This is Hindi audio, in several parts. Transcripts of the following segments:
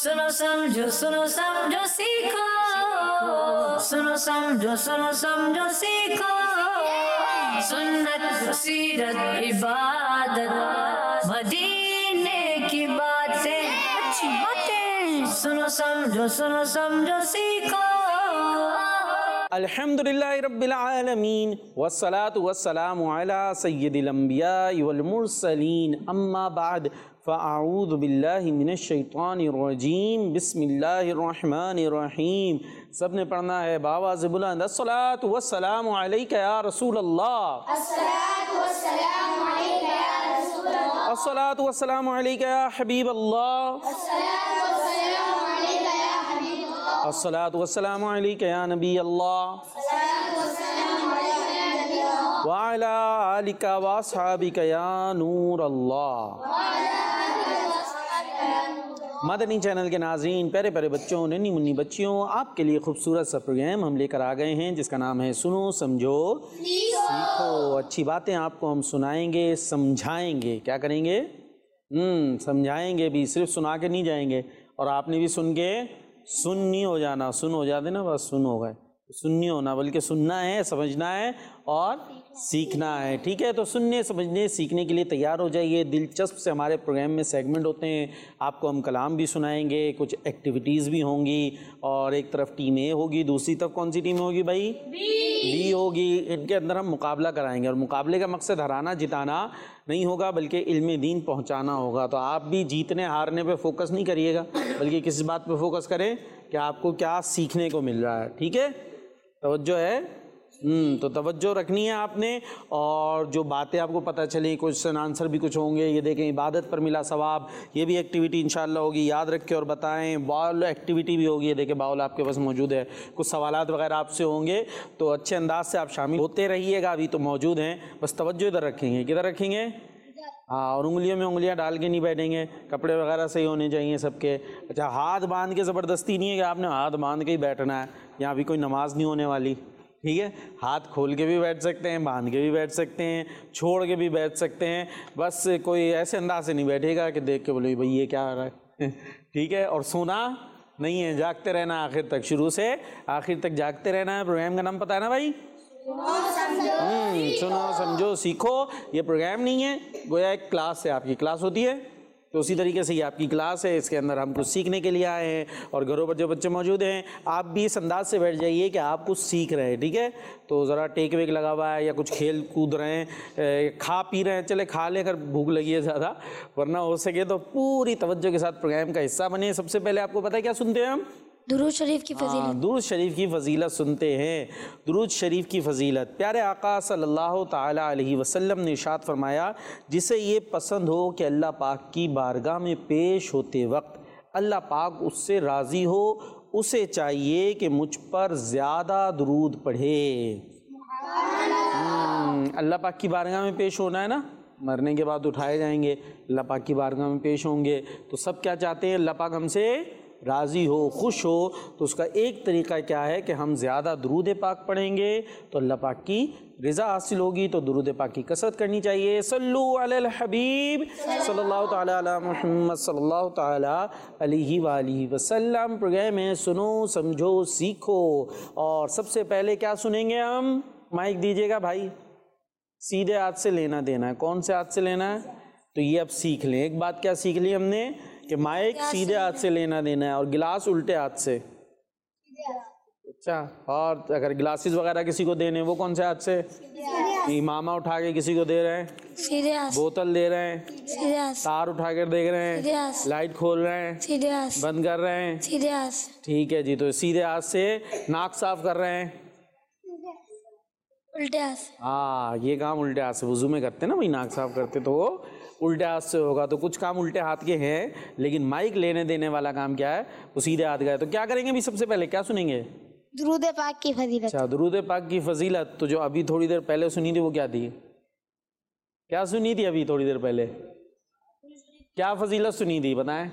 सुनो समझो सीखो, सुनो समझो सीखो, सुन्नत सीरत इबादत मदीने की बातें, अच्छी बातें, सुनो समझो सीखो। अल्हम्दुलिल्लाहि रब्बिल आलमीन वस्सलातु वस्सलामु अला सय्यिदिल अंबियाइ वल मुरसलीन अम्मा बाद फ़अऊज़ु बिल्लाहि मिनश शैतानिर रजीम बिस्मिल्लाहिर रहमानिर रहीम। सब ने पढ़ना है बावाज़ बुलंद। अस्सलातु वस्सलामु अलैका या रसूल अल्लाह, अस्सलातु वस्सलामु अलैका या रसूल अल्लाह, अस्सलातु वस्सलामु अलैका या हबीब अल्लाह, अस्सलातु वस्सलामु अलैका या नबी अल्लाह, व अला आलिका व अस्हाबिका या नूर अल्लाह। मदनी चैनल के नाज़रीन, प्यारे प्यारे बच्चों, नन्ही मुन्नी बच्चियों, आपके लिए खूबसूरत सा प्रोग्राम हम लेकर आ गए हैं जिसका नाम है सुनो समझो सीखो। अच्छी बातें आपको हम सुनाएंगे, समझाएंगे। क्या करेंगे? समझाएंगे भी, सिर्फ सुना के नहीं जाएंगे। और आपने भी सुन के सुन नहीं हो जाना, सुन हो जाते ना, बस सुन हो गए, सुन नहीं होना, बल्कि सुनना है, समझना है और सीखना है। ठीक है, तो सुनने समझने सीखने के लिए तैयार हो जाइए। दिलचस्प से हमारे प्रोग्राम में सेगमेंट होते हैं। आपको हम कलाम भी सुनाएंगे, कुछ एक्टिविटीज़ भी होंगी, और एक तरफ टीम ए होगी, दूसरी तरफ कौन सी टीम होगी भाई? बी होगी। इनके अंदर हम मुकाबला कराएंगे, और मुकाबले का मकसद हराना जिताना नहीं होगा, बल्कि इल्म दीन पहुँचाना होगा। तो आप भी जीतने हारने पर फोकस नहीं करिएगा, बल्कि किस बात पर फोकस करें कि आपको क्या सीखने को मिल रहा है। ठीक है, तवज्जो है? तो तवज्जो रखनी है आपने। और जो बातें आपको पता चली, क्वेश्चन आंसर भी कुछ होंगे। ये देखें, इबादत पर मिला सवाब, ये भी एक्टिविटी इंशाल्लाह होगी, याद रख के और बताएं। बाउल एक्टिविटी भी होगी, ये देखें बाउल आपके पास मौजूद है। कुछ सवालात वगैरह आपसे होंगे, तो अच्छे अंदाज से आप शामिल होते रहिएगा। अभी तो मौजूद हैं, बस तवज्जो इधर रखेंगे। किधर रखेंगे? हाँ, और उंगलियों में उंगलियां डाल के नहीं बैठेंगे, कपड़े वगैरह सही होने चाहिए सबके। अच्छा, हाथ बांध के ज़बरदस्ती नहीं है कि आपने हाथ बांध के ही बैठना है, यहाँ भी कोई नमाज नहीं होने वाली। ठीक है, हाथ खोल के भी बैठ सकते हैं, बांध के भी बैठ सकते हैं, छोड़ के भी बैठ सकते हैं। बस कोई ऐसे अंदाज से नहीं बैठेगा कि देख के बोले भाई ये क्या आ रहा है। ठीक है, और सोना नहीं है, जागते रहना आखिर तक, शुरू से आखिर तक जागते रहना है। प्रोग्राम का नाम पता है ना भाई? सुनो समझो सीखो। ये प्रोग्राम नहीं है, गोया एक क्लास है, आपकी क्लास होती है, तो उसी तरीके से ये आपकी क्लास है। इसके अंदर हम कुछ सीखने के लिए आए हैं, और घरों पर जो बच्चे मौजूद हैं, आप भी इस अंदाज से बैठ जाइए कि आप कुछ सीख रहे हैं। ठीक है, तो ज़रा टेक वेक लगा हुआ है, या कुछ खेल कूद रहे हैं, खा पी रहे हैं, चले खा ले अगर भूख लगी है ज़्यादा, वरना हो सके तो पूरी तवज्जो के साथ प्रोग्राम का हिस्सा बने। सबसे पहले आपको पता है क्या सुनते हैं हम? दुरूद शरीफ की फजीलत। दुरूद शरीफ की फजीलत सुनते हैं। दुरूद शरीफ की फजीलत, प्यारे आका सल्लल्लाहु ताला अलैहि वसल्लम ने इरशाद फरमाया, जिसे ये पसंद हो कि अल्लाह पाक की बारगाह में पेश होते वक्त अल्लाह पाक उससे राज़ी हो, उसे चाहिए कि मुझ पर ज़्यादा दुरूद पढ़े। अल्लाह पाक की बारगाह में पेश होना है ना, मरने के बाद उठाए जाएंगे, अल्लाह पाक की बारगाह में पेश होंगे, तो सब क्या चाहते हैं? अल्लाह पाक हमसे राज़ी हो, खुश हो। तो उसका एक तरीका क्या है कि हम ज़्यादा दुरूद पाक पढ़ेंगे तो अल्लाह पाक की रज़ा हासिल होगी। तो दुरूद पाक की कसरत करनी चाहिए। सल्लु अलल हबीब सल्लल्लाहु ताला अला मुहम्मद सल्लल्लाहु ताला अलैहि वालिहि वसल्लम। प्रोग्राम है सुनो समझो सीखो, और सबसे पहले क्या सुनेंगे हम? माइक दीजिएगा भाई, सीधे हाथ से लेना देना है। कौन से हाथ से लेना है? तो ये अब सीख लें। एक बात क्या सीख ली हमने कि माइक सीधे हाथ से लेना देना है, और गिलास उल्टे हाथ से। अच्छा, और अगर ग्लासेस वगैरह किसी को देने, वो कौन से हाथ से? इमामा उठा के किसी को दे रहे हैं, सीधे हाथ। बोतल दे रहे हैं, सीधे हाथ। तार उठा कर देख रहे हैं, सीधे हाथ। लाइट खोल रहे हैं, सीधे हाथ। बंद कर रहे हैं, सीधे हाथ। ठीक है जी। तो सीधे हाथ से नाक साफ कर रहे हैं, उल्टे हाथ। हाँ, ये काम उल्टे हाथ से वुजू में करते हैं ना भाई, नाक साफ करते, तो वो उल्टे हाथ से होगा। तो कुछ काम उल्टे हाथ के हैं, लेकिन माइक लेने देने वाला काम क्या है? वो सीधे हाथ का है। तो क्या करेंगे अभी? सबसे पहले क्या सुनेंगे? दुरूद पाक की फजीलत। अच्छा, दुरूद पाक की फजीलत। तो जो अभी थोड़ी देर पहले सुनी थी वो क्या थी? क्या सुनी थी अभी थोड़ी देर पहले? क्या फजीलत सुनी थी बताएं?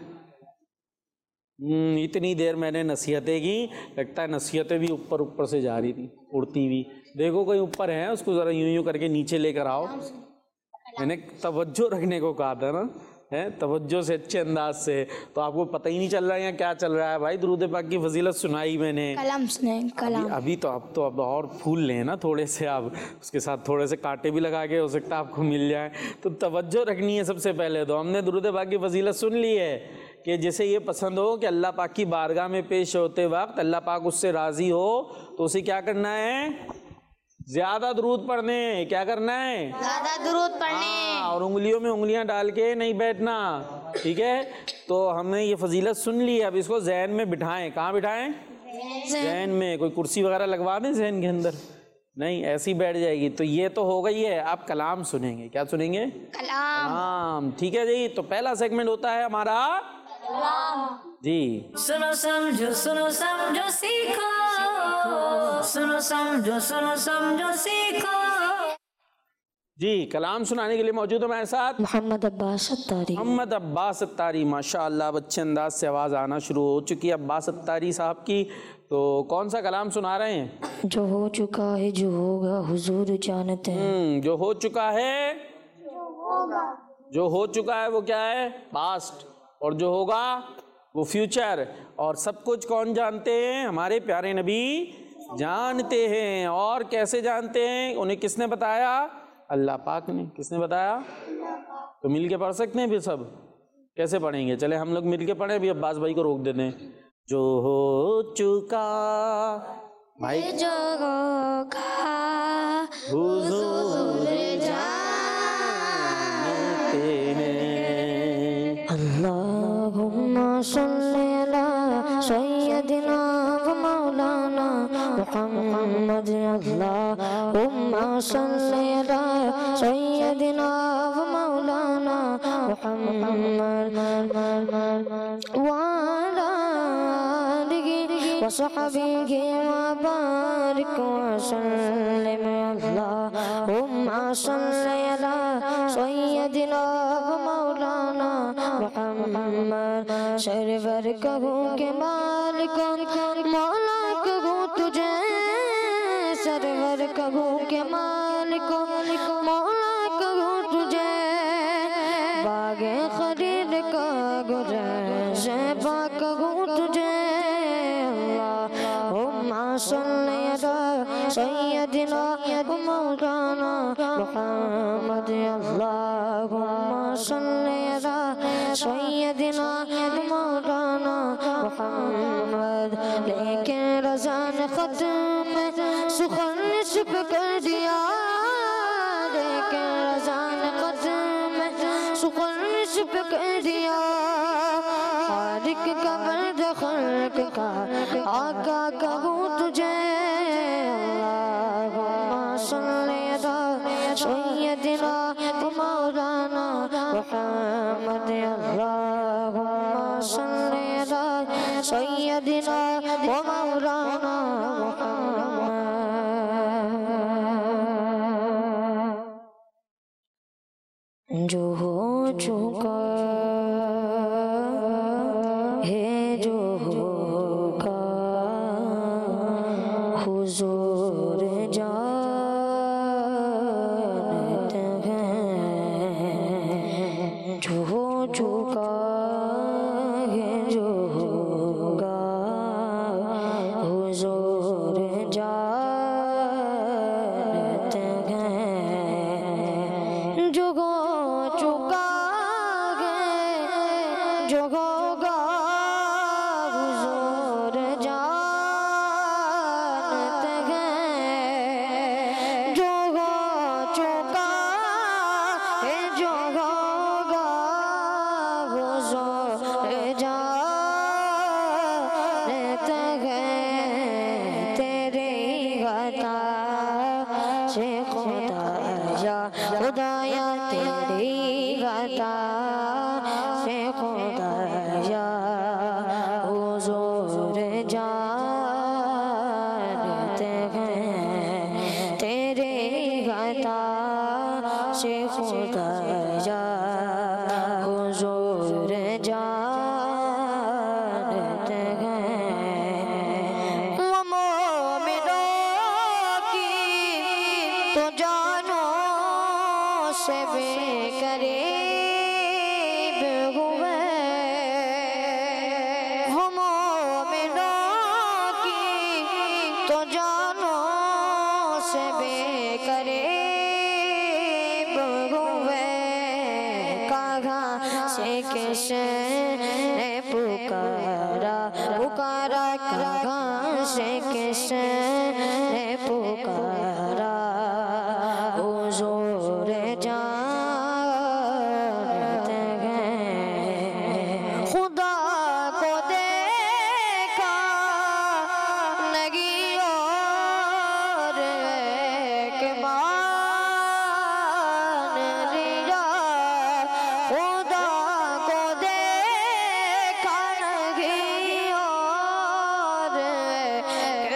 इतनी देर मैंने नसीहतें की, लगता है नसीहतें भी ऊपर ऊपर से जा रही थी, उड़ती हुई। देखो कोई ऊपर है, उसको ज़रा यूं यूं करके नीचे लेकर आओ। मैंने तवज्जो रखने को कहा था ना, हैं तवज्जो से, अच्छे अंदाज से, तो आपको पता ही नहीं चल रहा है यहाँ क्या चल रहा है। भाई दुरूद पाक की फजीलत सुनाई मैंने, कलाम सुने, कलाम। अभी तो अब और फूल लें ना थोड़े से, आप उसके साथ थोड़े से कांटे भी लगा के हो सकता है आपको मिल जाए। तो तवज्जो रखनी है सबसे पहले। तो हमने दुरूद पाक की फजीलत सुन ली है कि जिसे ये पसंद हो कि अल्लाह पाक की बारगाह में पेश होते वक्त अल्लाह पाक उससे राज़ी हो, तो उसे क्या करना है? ज़्यादा दुरूद पढ़ने। क्या करना है? ज़्यादा दुरूद पढ़ने। और उंगलियों में उंगलियां डाल के नहीं बैठना, ठीक है। तो हमने ये फजीलत सुन ली, अब इसको जहन में बिठाएं। कहाँ बिठाएं? जहन में। कोई कुर्सी वगैरह लगवा दें जहन के अंदर? नहीं, ऐसी बैठ जाएगी। तो ये तो हो गई है, आप कलाम सुनेंगे। क्या सुनेंगे? कलाम। ठीक है जी। तो पहला सेगमेंट होता है हमारा जी, सुनो समझो सीखो, सुनो समझो सीखो। जी, कलाम सुनाने के लिए मौजूद है हमारे साथ मोहम्मद अब्बास अत्तारी। मोहम्मद अब्बास अत्तारी। माशाअल्लाह, अच्छे अंदाज से आवाज़ आना शुरू हो चुकी है अब्बास अत्तारी साहब की। तो कौन सा कलाम सुना रहे हैं? जो हो चुका है, जो होगा, हुजूर जानते हैं। जो हो चुका है, जो हो चुका है वो क्या है? पास्ट। और जो होगा वो फ्यूचर। और सब कुछ कौन जानते हैं? हमारे प्यारे नबी जानते हैं। और कैसे जानते हैं? उन्हें किसने बताया? अल्लाह पाक ने। किसने बताया? तो मिल के पढ़ सकते हैं फिर सब? कैसे पढ़ेंगे? चले हम लोग मिल के पढ़ें। अभी अब्बास भाई को रोक देते हैं। जो हो चुका भाई, जो होगा, हुजूर जानते हैं। अल्लाहुम्मा सल्ली अला सय्यदिना व मौलाना मुहम्मद। अल्लाहुम्मा सल्ली अला सय्यदिना व मौलाना मुहम्मद व अला आलिहि व सहबिहि व बारिक व सल्लिम। अल्लाहुम्मा सल्ली अला सय्यदिना व मौलाना मुहम्मद। सरवर कहूँ के मालिक मौला कहूँ तुझे, सरवर कहूँ के मालिक मौला कहूँ तुझे। बागे खरीद का गुरेज़ कहूँ तुझे। अल्लाहुम्मा सल्ली अला सय्यदिना व मौलाना मुहम्मद। अल्लाहुम्मा सल्ली अला सय्यदिना व मौलाना मुहम्मद। लेकिन रज़ा ने ख़त में सुख़न निस्ब कर दिया, लेकिन रज़ा ने ख़त में सुख़न निस्ब कर दिया। खालिक का मर्द खल्क का आका कहूँ तुझे। अल्लाहुम्मा सल्ली अला सय्यदिना व मौलाना मुहम्मद। अल्लाहुम्मा सल्ली अला सय्यदिना व मौलाना मुहम्मद। जो हो चुका है, जो होगा, हुजूर जानते हैं। जो हो चुका है, जो होगा, हुजूर तो जानो से बेकरीब हुए, कहाँ से किसने पुकारा पुकारा, कहाँ से किसने पुकारा, हुजूर जानते हैं। खुदा को देखा लगी और एक मान लिया, खुदा को देखा लगी और एक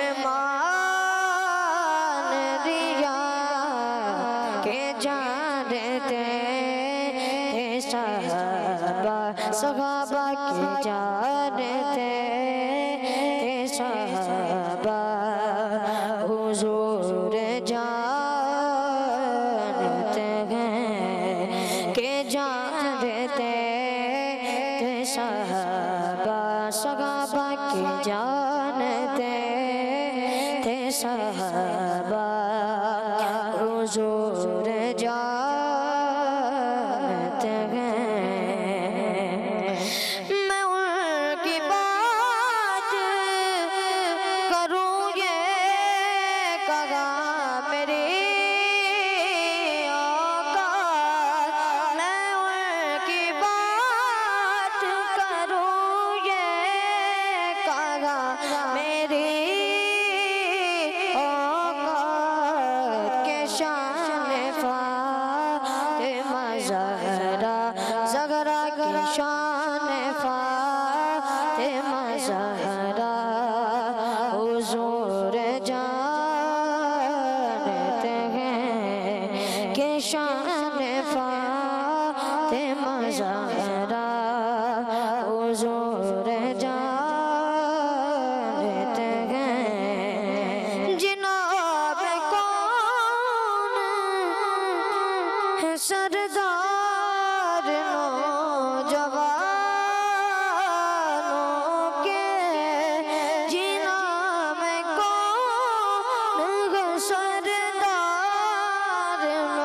मान लिया, के जानते सहाबा सहाबा के जानते सहाबा, हुजूर जानते हैं के जानते सहाबा सहाबा के जानते सहाबा, हुजूर जानते हैं। मैं उनकी बात करूँ ये कहाँ मेरी औकात, मैं उनकी बात करूँ ये कहाँ मेरी औकात, के शान फातिमा ज़हरा ज़हरा, के शान फातिमा ज़हरा, हुजूर जानते हैं के शान फातिमा ज़हरा, हुजूर जानते हैं। जिनाब कौन है सरदार नौजवानों के, जिनाब कौन है सरदार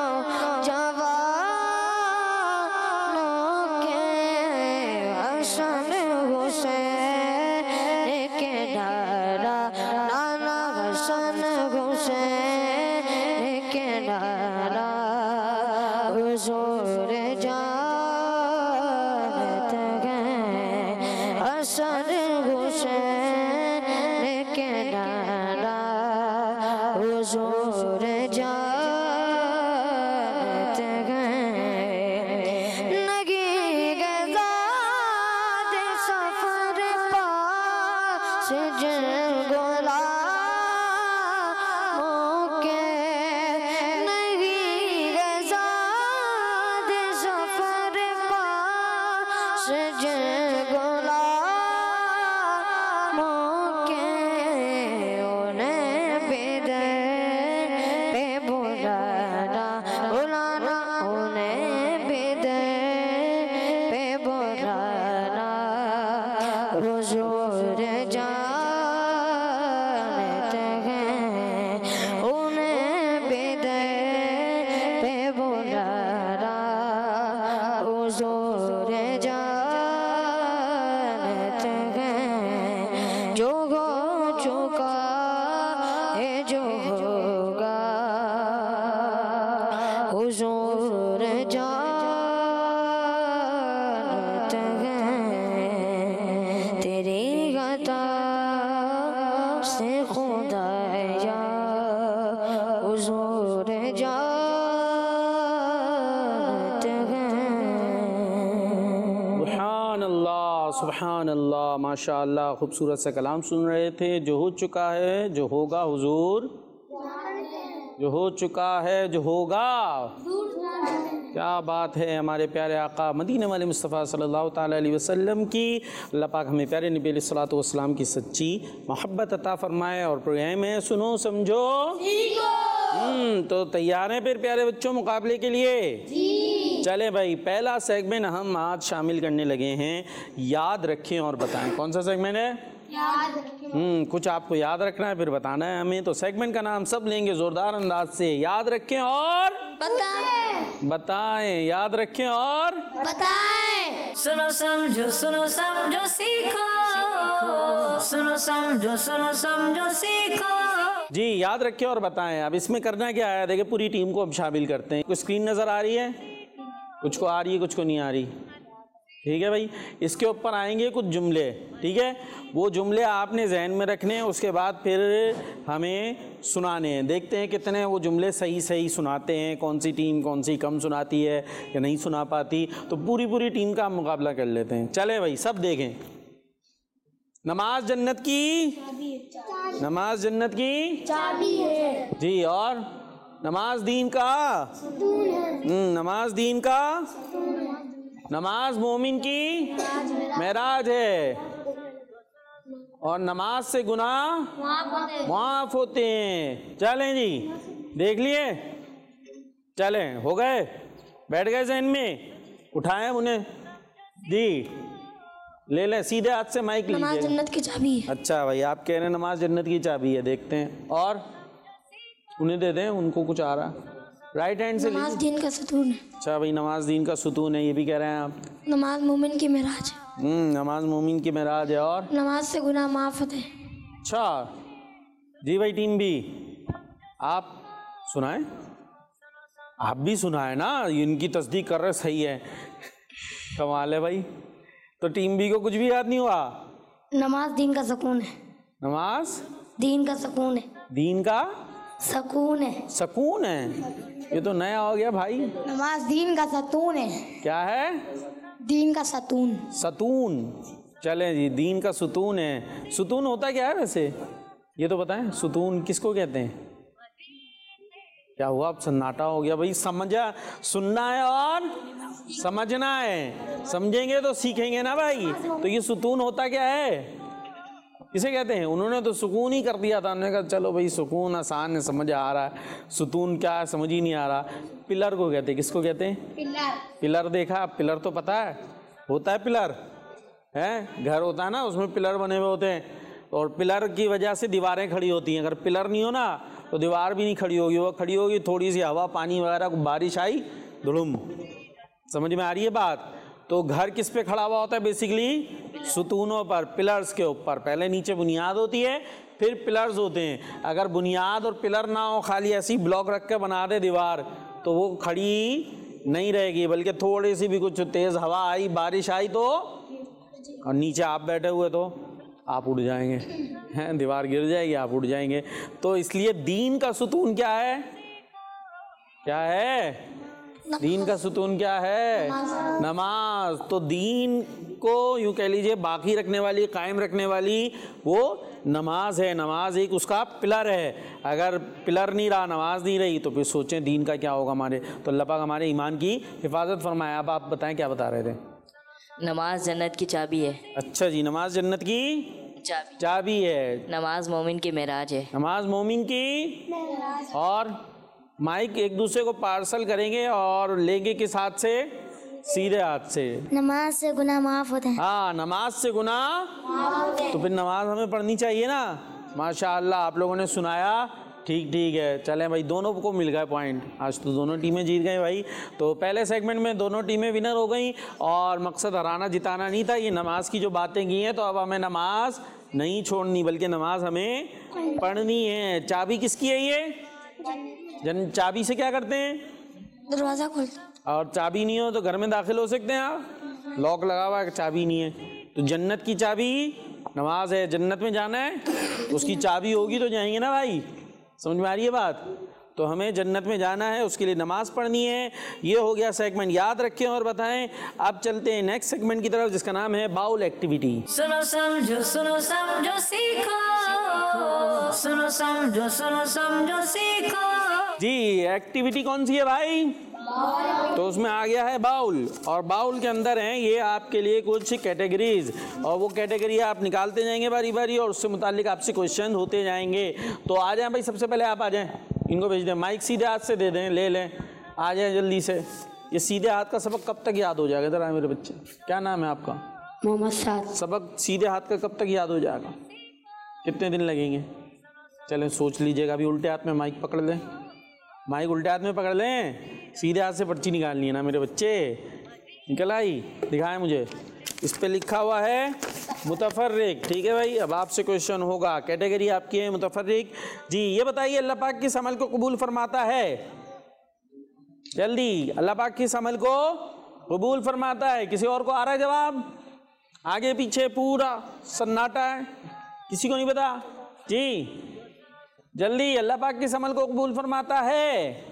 नौजवानों के, हसन हुसैन के नारा नाना हसन हुसैन के नारा, हुजूर जानते हैं हसन हुसैन के नारा, हुजूर जानते हैं। नगी गज़ाद सफर पास जिन गुलामों के, नगी गज़ाद सफर पास जिन गुलामों के, उन्हें बिदर पे बुलाना बुलाना, उन्हें बिदर पे बुलाना, हुजूर जानते हैं उन्हें बिदर पे बुलाना, हुजूर जानते हैं। जो हो चुका है जो होगा, हुजूर जानते हैं। तेरी अता से खुदाया, हुजूर जानते हैं। सुभान अल्लाह सुभान अल्लाह, माशा अल्लाह, खूबसूरत सा कलाम सुन रहे थे। जो हो चुका है जो होगा, हुजूर जो हो चुका है जो होगा, क्या बात है। हमारे प्यारे आका मदीने वाले मुस्तफ़ा सल्लल्लाहु ताला अलैहि वसल्लम की, अल्लाह पाक हमें प्यारे नबी अलैहिस्सलातु वस्सलाम की सच्ची मोहब्बत अता फरमाए। और प्रोग्राम है सुनो समझो तो तैयार हैं फिर प्यारे बच्चों मुकाबले के लिए? चले भाई, पहला सेगमेंट हम आज शामिल करने लगे हैं। याद रखें और बताएं। कौन सा सेगमेंट है? कुछ आपको याद रखना है, फिर बताना है हमें। तो सेगमेंट का नाम सब लेंगे जोरदार अंदाज से। याद रखें और बताएं, याद रखें और बताएं। सुनो समझो सीखो, सुनो समझो सीखो। जी, याद रखें और बताएं। अब इसमें करना क्या है, देखिए पूरी टीम को अब शामिल करते हैं। कुछ स्क्रीन नजर आ रही है, कुछ को आ रही है, कुछ को नहीं आ रही। ठीक है भाई, इसके ऊपर आएंगे कुछ जुमले, ठीक है। वो जुमले आपने जहन में रखने हैं, उसके बाद फिर हमें सुनाने हैं। देखते हैं कितने वो जुमले सही सुनाते हैं, कौन सी टीम कौन सी कम सुनाती है या नहीं सुना पाती। तो पूरी टीम का मुकाबला कर लेते हैं। चले भाई, सब देखें। नमाज जन्नत की, नमाज जन्नत की चाबी है जी। और नमाज दीन का, नमाज दीन का, नमाज मोमिन की मेराज है। और नमाज से गुनाह माफ होते हैं। चलें जी, देख लिए, चलें, हो गए, बैठ गए जहन में, उठाएं उन्हें जी, ले लें सीधे हाथ से माइक लीजिए। नमाज जन्नत की चाबी है। अच्छा भाई, आप कह रहे हैं नमाज जन्नत की चाबी है, देखते हैं। और उन्हें दे दें, उनको कुछ आ रहा। राइट हैंड से नमाज दीन का सुतून है। अच्छा भाई, नमाज दीन का सुतून है, ये भी कह रहे हैं आप। नमाज मोमिन की मेराज है। नमाज मोमिन की मेराज है। और नमाज से गुनाह माफ होते हैं। अच्छा जी भाई, टीम भी आप सुनाएं, आप भी सुनाएं ना, इनकी तस्दीक कर रहे, सही है, कमाल है भाई। तो टीम बी को कुछ भी याद नहीं हुआ। नमाज दीन का सुकून है। नमाज दीन का सुकून है। दीन का सुकून है। सकून है, ये तो नया हो गया भाई। नमाज दीन का सतून है। क्या है? दीन का सतून। सतून। चलें जी, दीन का सुतून है। सुतून होता क्या है वैसे, ये तो बताएं, सुतून किसको कहते हैं? क्या हुआ, अब सन्नाटा हो गया भाई। समझा, सुनना है और समझना है, समझेंगे तो सीखेंगे ना भाई। तो ये सुकून होता क्या है, किसे कहते हैं? उन्होंने तो सुकून ही कर दिया था, उन्होंने कहा चलो भाई सुकून आसान है, समझ आ रहा है, सुतून क्या है समझ ही नहीं आ रहा। पिलर को कहते हैं, किसको कहते हैं? पिलर। पिलर देखा, पिलर तो पता है, होता है पिलर, है घर होता है ना, उसमें पिलर बने हुए होते हैं, और पिलर की वजह से दीवारें खड़ी होती हैं। अगर पिलर नहीं हो ना तो दीवार भी नहीं खड़ी होगी, वो खड़ी होगी थोड़ी सी हवा पानी वगैरह, बारिश आई धुड़ुम। समझ में आ रही है बात? तो घर किस पे खड़ा हुआ होता है? बेसिकली सुतूनों पर, पिलर्स के ऊपर। पहले नीचे बुनियाद होती है, फिर पिलर्स होते हैं। अगर बुनियाद और पिलर ना हो, खाली ऐसी ब्लॉक रख के बना दे दीवार, तो वो खड़ी नहीं रहेगी, बल्कि थोड़ी सी भी कुछ तेज़ हवा आई, बारिश आई तो, और नीचे आप बैठे हुए तो आप उड़ जाएंगे, हैं, दीवार गिर जाएगी, आप उड़ जाएंगे। तो इसलिए दीन का सुतून क्या है? क्या है दीन का सुतून? क्या है? नमाज। तो दीन को यूं कह लीजिए बाकी रखने वाली, कायम रखने वाली वो नमाज है। नमाज एक उसका पिलर है। अगर पिलर नहीं रहा, नमाज नहीं रही, तो फिर सोचें दीन का क्या होगा हमारे। तो अल्लाह पाक हमारे ईमान की हिफाजत फरमाए। अब आप बताएं क्या बता रहे थे? नमाज जन्नत की चाबी है। अच्छा जी, नमाज जन्नत की चाबी है। नमाज मोमिन की मेराज है। नमाज मोमिन की, और माइक एक दूसरे को पार्सल करेंगे और लेंगे किस हाथ से? सीधे हाथ से। नमाज से गुनाह माफ होते हैं। हाँ, नमाज से गुनाह, तो फिर नमाज हमें पढ़नी चाहिए ना। माशाअल्लाह, आप लोगों ने सुनाया, ठीक है। चलें भाई, दोनों को मिल गए पॉइंट। आज तो दोनों टीमें जीत गई भाई। तो पहले सेगमेंट में दोनों टीमें विनर हो गई, और मकसद हराना जिताना नहीं था। ये नमाज की जो बातें की हैं, तो अब हमें नमाज नहीं छोड़नी, बल्कि नमाज हमें पढ़नी है। चाबी किसकी है ये? चाबी से क्या करते हैं? दरवाजा खोलते। और चाबी नहीं हो तो घर में दाखिल हो सकते हैं आप? लॉक लगा हुआ है, चाबी नहीं है। तो जन्नत की चाबी नमाज है। जन्नत में जाना है, उसकी चाबी होगी तो जाएंगे ना भाई। समझ में आ रही है बात? तो हमें जन्नत में जाना है, उसके लिए नमाज पढ़नी है। ये हो गया सेगमेंट, याद रखें और बताएं। अब चलते हैं नेक्स्ट सेगमेंट की तरफ, जिसका नाम है बाउल एक्टिविटी। सुनो समझो सीखो, सुनो समझो सीखो। जी, एक्टिविटी कौन सी है भाई? तो उसमें आ गया है बाउल, और बाउल के अंदर हैं ये आपके लिए कुछ कैटेगरीज, और वो कैटेगरी आप निकालते जाएंगे बारी बारी, और उससे मुतालिक आपसे क्वेश्चन होते जाएंगे। तो आ जाएं भाई, सबसे पहले आप आ जाएं, इनको भेज दें, माइक सीधे हाथ से दे दें, ले लें, आ जाएं जल्दी से। ये सीधे हाथ का सबक कब तक याद हो जाएगा? जरा मेरे बच्चे, क्या नाम है आपका? मोहम्मद साद। सबक सीधे हाथ का कब तक याद हो जाएगा? कितने दिन लगेंगे? चलें सोच लीजिएगा। अभी उल्टे हाथ में माइक पकड़ लें, माइक उल्टे हाथ में पकड़ लें, सीधे हाथ से पर्ची निकालनी है ना मेरे बच्चे। निकल आई? दिखाएं मुझे। इस पे लिखा हुआ है मुतफर्रिक। ठीक है भाई, अब आपसे क्वेश्चन होगा। कैटेगरी आपकी है मुतफर्रिक। जी ये बताइए अल्लाह पाक किस अमल को कबूल फरमाता है? जल्दी, अल्लाह पाक किस अमल को कबूल फरमाता है? किसी और को आ रहा है जवाब? आगे पीछे पूरा सन्नाटा है, किसी को नहीं पता? जी जल्दी, अल्लाह पाक किस अमल को कबूल फरमाता है?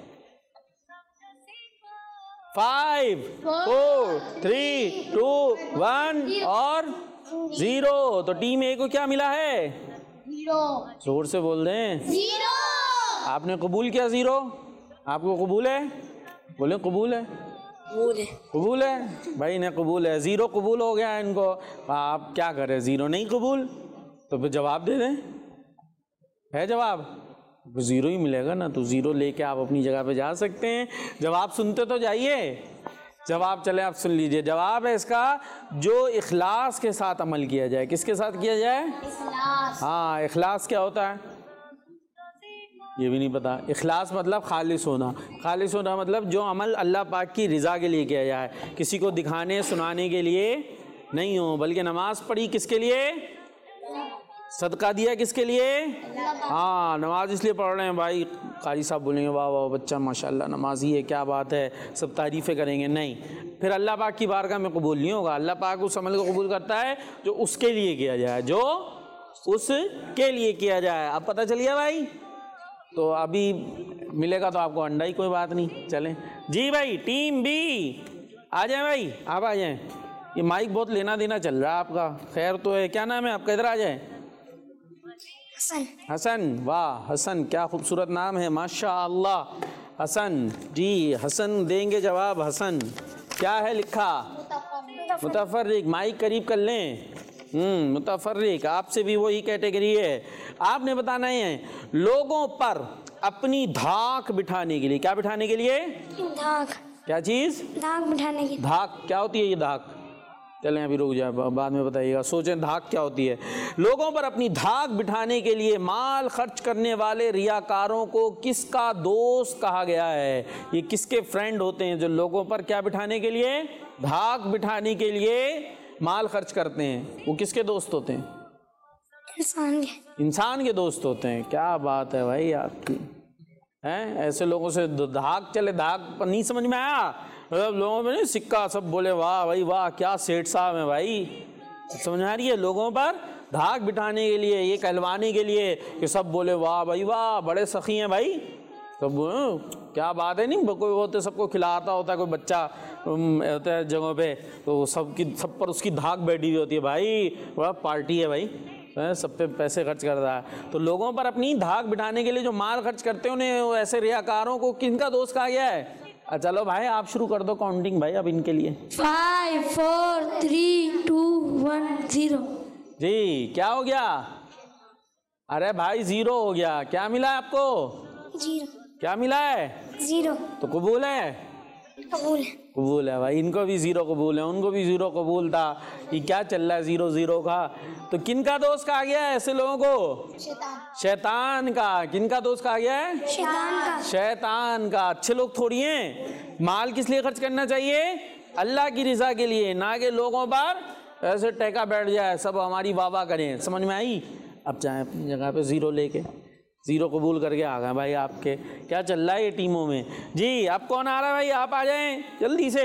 5 4 3 2 1 और 0। तो टीम ए को क्या मिला है? 0। जोर से बोल दें। 0। आपने कबूल किया 0? आपको कबूल है? बोले कबूल है। कबूल है भाई, इन्हें कबूल है। 0 कबूल हो गया इनको। आप क्या करें? 0 नहीं कबूल तो फिर जवाब दे दें। है जवाब? 0 ही मिलेगा ना, तो 0 लेके आप अपनी जगह पे जा सकते हैं। जवाब सुनते तो जाइए। जवाब चले आप सुन लीजिए। जवाब है इसका जो इखलास के साथ अमल किया जाए। किसके साथ किया जाए? हाँ, इखलास क्या होता है ये भी नहीं पता। इखलास मतलब खालिस होना। खालिस होना मतलब जो अमल अल्लाह पाक की रज़ा के लिए किया जाए, किसी को दिखाने सुनाने के लिए नहीं हो। बल्कि नमाज पढ़ी किसके लिए? सदका दिया किसके लिए? हाँ, नमाज इसलिए पढ़ रहे हैं भाई, कारी साहब बोलेंगे वाह वाह बच्चा माशाल्लाह नमाजी है, क्या बात है, सब तारीफ़ें करेंगे। नहीं, फिर अल्लाह पाक की बारगाह में कबूल नहीं होगा। अल्लाह पाक उस अमल को कबूल करता है जो उसके लिए किया जाए, जो उसके लिए किया जाए। अब पता चल गया भाई? तो अभी मिलेगा तो आपको अंडा ही, कोई बात नहीं। चलें जी भाई, टीम बी आ जाए भाई, आप आ जाएं। ये माइक बहुत लेना देना चल रहा है आपका। खैर तो है, क्या नाम है आपका? इधर आ जाए। हसन। वाह हसन, क्या खूबसूरत नाम है, माशाअल्लाह। हसन जी, हसन देंगे जवाब। हसन क्या है लिखा? मुतफर्रिक। माइक करीब कर लें। मुतफर्रिक, आपसे भी वही कैटेगरी है। आपने बताना है लोगों पर अपनी धाक बिठाने के लिए। क्या बिठाने के लिए? धाक। क्या चीज? धाक बिठाने की। धाक क्या होती है ये धाक? चलें अभी रुक जाए, बाद में बताइएगा। सोचें धाक क्या होती है। लोगों पर अपनी धाक बिठाने के लिए माल खर्च करने वाले रियाकारों को किसका दोस्त कहा गया है? ये किसके फ्रेंड होते हैं जो लोगों पर क्या बिठाने के लिए? धाक बिठाने के लिए माल खर्च करते हैं। वो किसके दोस्त होते हैं? इंसान के। इंसान के दोस्त होते हैं। क्या बात है भाई आपकी, हैं? ऐसे लोगों से धाक चले, धाक पर नहीं समझ में आया? मतलब लोगों में नहीं, सिक्का सब बोले वाह भाई वाह क्या सेठ साहब है भाई। समझ आ रही है? लोगों पर धाक बिठाने के लिए, ये कहलवाने के लिए कि सब बोले वाह भाई वाह बड़े सखी हैं भाई। सब क्या बात है। नहीं कोई होते सबको खिलाता होता है, कोई बच्चा होता है जगहों पे, तो सब पर उसकी धाक बैठी हुई होती है भाई, बड़ा पार्टी है भाई, सब पे पैसे खर्च कर रहा है। तो लोगों पर अपनी धाक बिठाने के लिए जो माल खर्च करते हैं उन्हें ऐसे रियाकारों को किनका दोस्त कहा गया है? चलो भाई आप शुरू कर दो काउंटिंग भाई अब इनके लिए। 5 4 3 2 1 0। जी क्या हो गया? अरे भाई 0 हो गया। क्या मिला है आपको? 0। क्या मिला है? 0। तो कबूल है? कबूल है। कबूल है भाई। इनको भी 0 कबूल है, उनको भी 0 कबूल था। ये क्या चल रहा है 0-0 का? तो किनका दोस्त कहा गया है ऐसे लोगों को? शैतान का। किनका दोस्त कहा गया है? शैतान का। शैतान का। अच्छे लोग थोड़ी हैं। माल किस लिए खर्च करना चाहिए? अल्लाह की रज़ा के लिए, ना कि लोगों पर ऐसे टेका बैठ जाए सब हमारी वाह वाह करें। समझ में आई? अब जाए अपनी जगह पे 0 लेके। 0 कबूल करके आ गए भाई आपके। क्या चल रहा है ये टीमों में? जी अब कौन आ रहा है भाई? आप आ जाएं जल्दी से।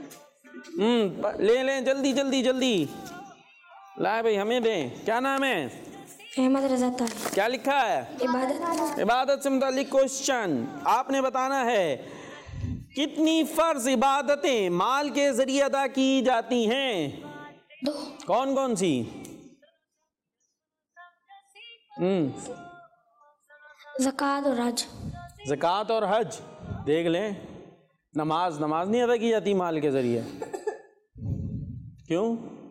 ले लें जल्दी जल्दी जल्दी। लाए भाई हमें दें। क्या नाम है? अहमद रजा तारी। क्या लिखा है? इबादत। इबादत से मुताल्लिक क्वेश्चन आपने बताना है कितनी फर्ज इबादतें माल के जरिए अदा की जाती हैं? 2। कौन कौन सी? ज़कात और हज। ज़कात और हज। देख लें, नमाज नहीं अदा की जाती माल के जरिए। क्यों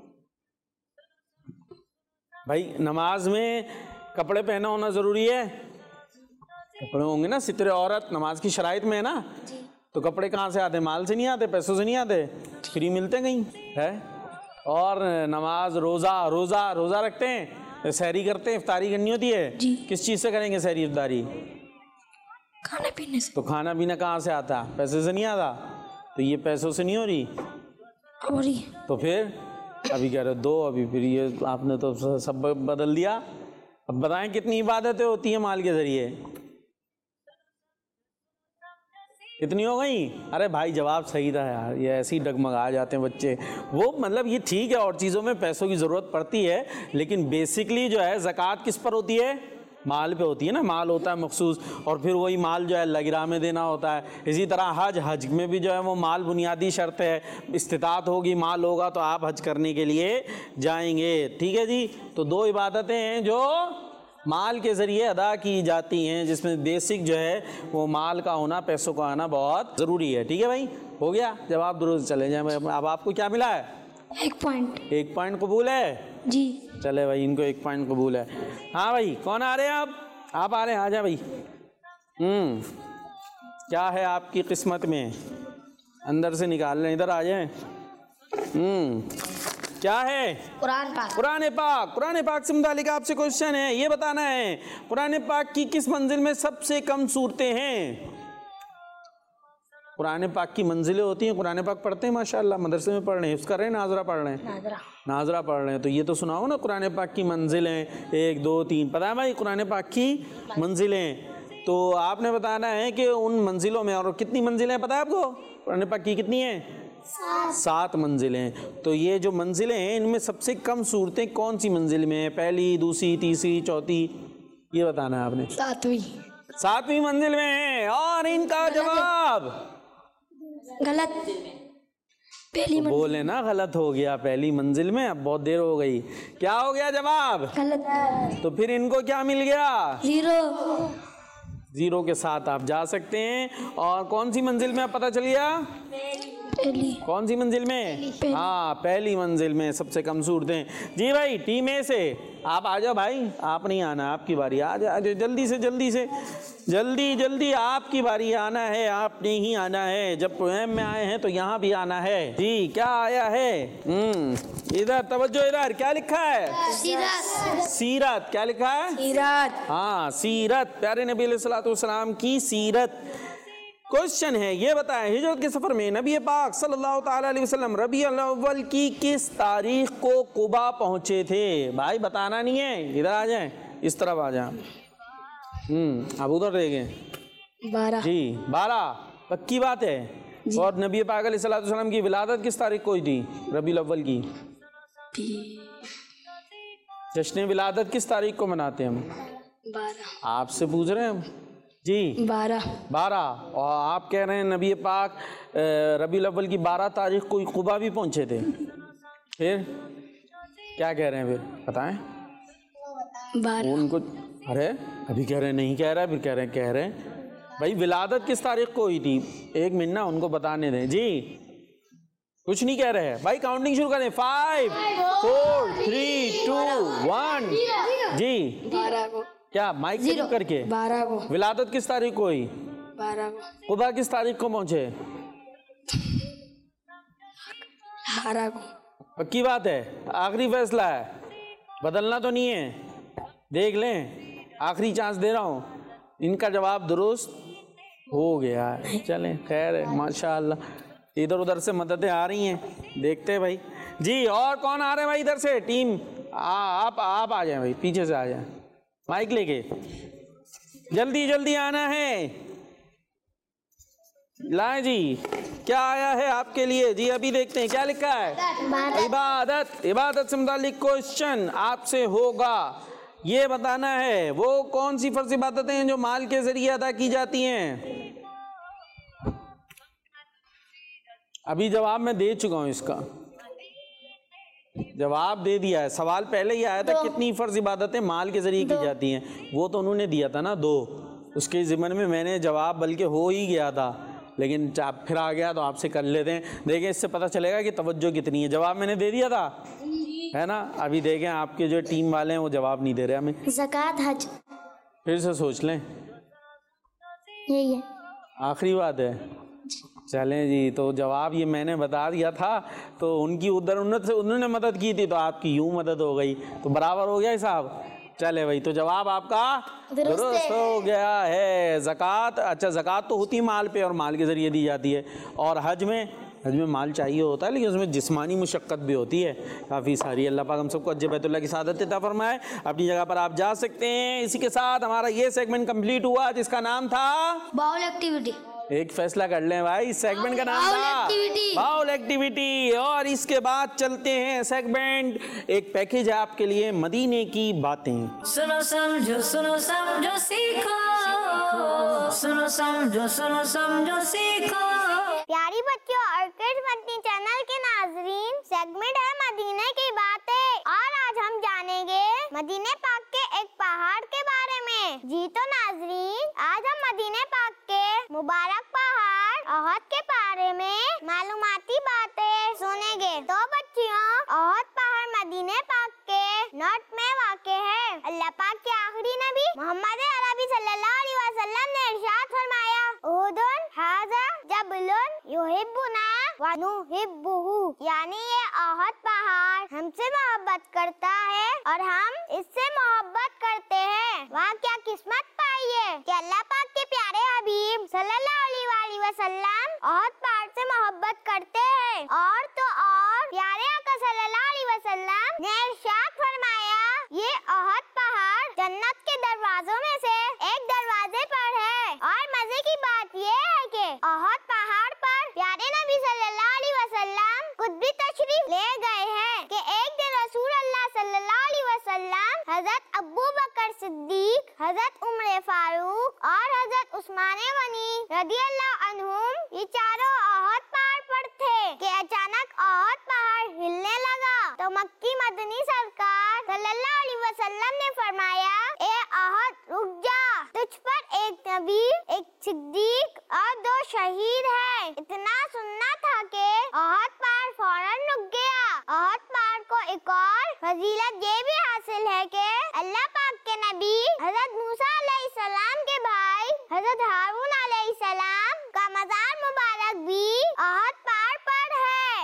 भाई? नमाज में कपड़े पहना होना जरूरी है। कपड़े होंगे ना, सितरे औरत नमाज की शराइत में है ना। तो कपड़े कहाँ से आते? माल से नहीं आते, पैसों से नहीं आते, फ्री मिलते कहीं है। और नमाज, रोज़ा रोज़ा रोज़ा रखते हैं, सहरी करते हैं, इफ्तारी करनी होती है जी। किस चीज़ से करेंगे सहरी इफ्तारी? खाने पीने से। तो खाना पीना कहाँ से आता? पैसे से नहीं आता। तो ये पैसों से नहीं हो रही हो रही। तो फिर अभी कह रहे दो, अभी फिर ये आपने तो सब बदल दिया। अब बताएं कितनी इबादतें होती हैं माल के जरिए? कितनी हो गई? अरे भाई जवाब सही था यार, ये ऐसे ही डगमगा जाते हैं बच्चे। वो मतलब ये ठीक है और चीज़ों में पैसों की ज़रूरत पड़ती है, लेकिन बेसिकली जो है ज़कात किस पर होती है? माल पे होती है ना। माल होता है मखसूस, और फिर वही माल जो है लगिरा में देना होता है। इसी तरह हज में भी जो है वो माल बुनियादी शर्त है। इस्तिताअत होगी, माल होगा तो आप हज करने के लिए जाएंगे। ठीक है जी। तो दो इबादतें हैं जो माल के ज़रिए अदा की जाती हैं, जिसमें बेसिक जो है वो माल का होना, पैसों का आना बहुत ज़रूरी है। ठीक है भाई, हो गया जवाब दुरुस्त। चले जाए। अब आपको क्या मिला है? 1 पॉइंट। 1 पॉइंट कबूल है जी। चले भाई, इनको 1 पॉइंट कबूल है। हाँ भाई, कौन आ रहे हैं आप आ रहे हैं, आ जा भाई। क्या है आपकी किस्मत में? अंदर से निकाल लें, इधर आ जाए। क्या है? कुरान पाक से मुतालिक आपसे क्वेश्चन है, ये बताना है कुरान पाक की किस मंजिल में सबसे कम सूरतें हैं? कुरान पाक की मंजिलें होती हैं। कुरान पाक पढ़ते हैं माशाल्लाह, मदरसे में पढ़ रहे हैं, हिफ्ज़ कर रहे हैं, नाजरा पढ़ रहे हैं, नाजरा पढ़ रहे हैं। तो ये तो सुनाओ ना कुरान पाक की मंजिलें 1 2 3। पता है भाई कुरान पाक की मंजिलें? तो आपने बताना है कि उन मंजिलों में, और कितनी मंजिलें पता है आपको कुरान पाक की? कितनी है? 7 मंजिलें। तो ये जो मंजिलें हैं इनमें सबसे कम सूरतें कौन सी मंजिल में है? पहली, दूसरी, तीसरी, चौथी? ये बताना है आपने। 7वीं मंजिल में है। और इनका जवाब गलत। पहली तो बोले ना गलत हो गया पहली मंजिल में। अब बहुत देर हो गई। क्या हो गया जवाब? गलत। तो फिर इनको क्या मिल गया? 0 के साथ आप जा सकते हैं। और कौन सी मंजिल में आप पता चल गया? पहली। कौन सी मंजिल में? हाँ, पहली मंजिल में सबसे कम सूरतें। जी भाई, टीम ए से आप आ जाओ भाई। आप नहीं आना, आपकी बारी। आ जाओ जल्दी से जल्दी आपकी बारी। आना है, आपने ही आना है। जब प्रोग्राम में आए हैं तो यहाँ भी आना है। जी, क्या आया है? इधर तवज्जो, इधर क्या लिखा है? सीरत। क्या लिखा है? सीरत। हाँ, सीरत, प्यारे नबी अलैहिस्सलाम की सीरत। क्वेश्चन है, ये बताएं हिजरत के सफर में नबी पाक सल्लल्लाहु ताला अलैहि वसल्लम रबीउल अव्वल की किस तारीख को कुबा पहुंचे थे? भाई बताना नहीं है, इधर आ जाएं, इस तरफ आ जाएं। अब उधर देखें। 12। जी 12 पक्की बात है। और नबी पाक अलैहि सलाम की विलादत किस तारीख को हुई थी? रबीउल अव्वल की। जश्न विलादत किस तारीख को मनाते हैं हम? 12। आपसे पूछ रहे हैं हम जी। 12। और आप कह रहे हैं नबी पाक रबीउल अव्वल की 12 तारीख को कुबा भी पहुंचे थे। फिर क्या कह रहे हैं? फिर बताएं। 12। उनको अरे अभी कह रहे हैं नहीं कह रहा है, फिर कह रहे हैं भाई विलादत किस तारीख को हुई थी? 1 मिनट ना, उनको बताने दें जी। कुछ नहीं कह रहे हैं भाई। काउंटिंग शुरू करें। 5 4 3 2 1। जी 12 को। क्या माइक करीब करके? 12 को। विलादत किस तारीख को हुई? 12 को। कुबा किस तारीख को पहुंचे? 12 को। पक्की बात है? आखिरी फैसला है, बदलना तो नहीं है? देख लें, आखिरी चांस दे रहा हूँ। इनका जवाब दुरुस्त हो गया है। चलें, खैर है, माशाअल्लाह। इधर उधर से मददें आ रही हैं, देखते हैं भाई। जी, और कौन आ रहे हैं भाई इधर से? टीम आप आ जाएं भाई, पीछे से आ जाएं, माइक लेके। जल्दी आना है। लाएं जी, क्या आया है आपके लिए? जी अभी देखते हैं क्या लिखा है। इबादत से मुताल्लिक क्वेश्चन आपसे होगा। ये बताना है वो कौन सी फर्ज इबादतें हैं जो माल के जरिए अदा की जाती हैं। अभी जवाब मैं दे चुका हूं, इसका जवाब दे दिया है। सवाल पहले ही आया था, कितनी फर्ज इबादतें माल के जरिए की जाती हैं। वो तो उन्होंने दिया था ना 2, उसके ज़िम्मन में मैंने जवाब बल्कि हो ही गया था, लेकिन आप फिर आ गया तो आपसे कर लेते हैं। देखें, इससे पता चलेगा कि तवज्जो कितनी है। जवाब मैंने दे दिया था, है ना। अभी देखें आपके जो टीम वाले हैं वो जवाब नहीं दे रहे हमें। ज़कात, हज। फिर से सोच लें, यही है आखिरी बात है। चलें जी, तो जवाब ये मैंने बता दिया था, तो उनकी उन्होंने मदद की थी, तो आपकी यूं मदद हो गई, तो बराबर हो गया हिसाब। चले भाई, तो जवाब आपका दुरुस्त हो गया है। ज़कात, अच्छा ज़कात तो होती है माल पे और माल के ज़रिए दी जाती है, और हज में माल चाहिए होता है, लेकिन उसमें जिस्मानी मुशक्क़त भी होती है काफ़ी सारी। अल्लाह पाक हम सबको हज बैतुल्लाह की सादत अता फरमाए। अपनी जगह पर आप जा सकते हैं। इसी के साथ हमारा ये सेगमेंट कंप्लीट हुआ, जिसका नाम था बाउल एक्टिविटी। एक फैसला कर लें भाई, इस सेगमेंट का नाम था बाउल एक्टिविटी। और इसके बाद चलते हैं सेगमेंट, एक पैकेज है आपके लिए, मदीने की बातें। सुनो समझो सीखो, सुनो समझो सीखो। प्यारी बच्चों और किड्स मदनी चैनल के नाजरीन, सेगमेंट है मदीने की बातें, और आज हम जानेंगे मदीने पाक के एक पहाड़ के बारे में। जी तो नाजरीन, आज हम मदीने पाक के मुबारक पहाड़ ओहद के बारे में मालूमाती बातें सुनेंगे। तो बच्चियों, ओहद पहाड़ मदीने पाक के नॉर्थ में वाक़े है। अल्लाह पाक के आखिरी नबी मोहम्मद अरबी सल्लल्लाहु अलैहि वसल्लम ने इरशाद फरमाया, उहुदुन हाज़ा जबलुन युहिब्बुना व नुहिब्बुहु, यानी ये ओहद पहाड़ हमसे मोहब्बत करता है और हम इससे मोहब्बत करते हैं। वहाँ क्या किस्मत पाई है कि अल्लाह पाक के प्यारे हबीब सल्लल्लाहु अलैहि वसल्लम ओहद पहाड़ से मोहब्बत करते हैं। और तो और प्यारे आका सल्लल्लाहु अलैहि वसल्लम ने इरशाद फरमाया, ये ओहद पहाड़ जन्नत के दरवाजों में से एक दरवाजे पर है। और मजे की बात ये है कि ओहद पहाड़ पर प्यारे नबी सल्लल्लाहु अलैहि वसल्लम खुद भी तशरीफ ले गए हैं कि एक दिन रसूल अल्लाह सल्लल्लाहु अलैहि वसल्लम हजरत अबू बकर सिद्दीक, हजरत उमर फारूक और हजरत उस्मान गनी रदियल्लाहु अन्हुम ये चारों ओहद पहाड़ पर थे कि अचानक ओहद पहाड़ हिलने लगा। तो मक्की मदनी सरकार सल्लल्लाहु अलैहि वसल्लम ने फरमाया, ए ओहद रुक जा, तुझ पर एक नबी, एक सिद्दीक और 2 शहीद है। इतना सुनना था कि ओहद पहाड़ फौरन रुक गया। ओहद पहाड़ को एक और फजीलत ये भी हासिल है कि अल्लाह पाक के नबी हजरत मूसा अलैहिस्सलाम के भाई हजरत हारून अलैहिस्सलाम का मज़ार मुबारक भी ओहद पहाड़ पर है।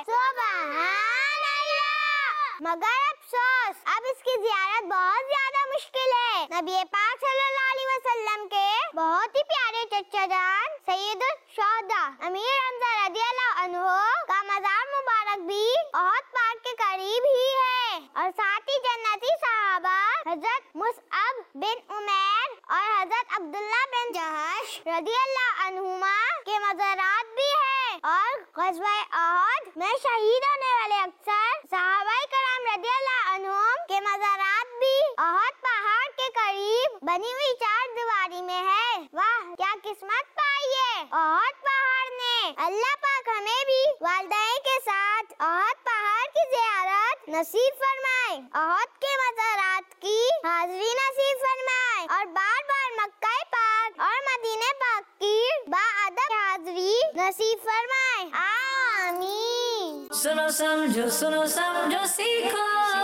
सुभान अल्लाह। मगर अफसोस, अब इसकी ज़ियारत बहुत ज्यादा मुश्किल है। नबी पाक सल्लल्लाहु अलैहि वसल्लम के बहुत ही प्यारे चचा जान सैयदुल शुहदा अमीर हमजा रदियल्लाहु अन्हु का मज़ार मुबारक भी ओहद पहाड़ के करीब ही है। और साथ ही जन्नती सहाबा हजरत मुसअब बिन उमैर और हजरत अब्दुल्ला बिन जहश रदियल्लाहु अन्हुमा के मज़ारात भी है। और ग़ज़वा ओहद में शहीद होने वाले अक्सर सहाबाए कराम रदियल्लाहु अन्हुम के मज़ारात भी ओहद पहाड़ के करीब बनी हुई 4 दीवारी में है। वाह, क्या किस्मत पाई है ओहद पहाड़ ने। अल्लाह पाक हमें भी वालिदैन के साथ ओहद पहाड़ की ज़ियारत नसीब फरमाए, ओहद के मज़ारात की हाज़िरी नसीब फरमाए और बार बार मक्का पाक और मदीने पाक की बाअदब हाज़िरी नसीब फरमाए। आमीन। सुनो समझो सीखो,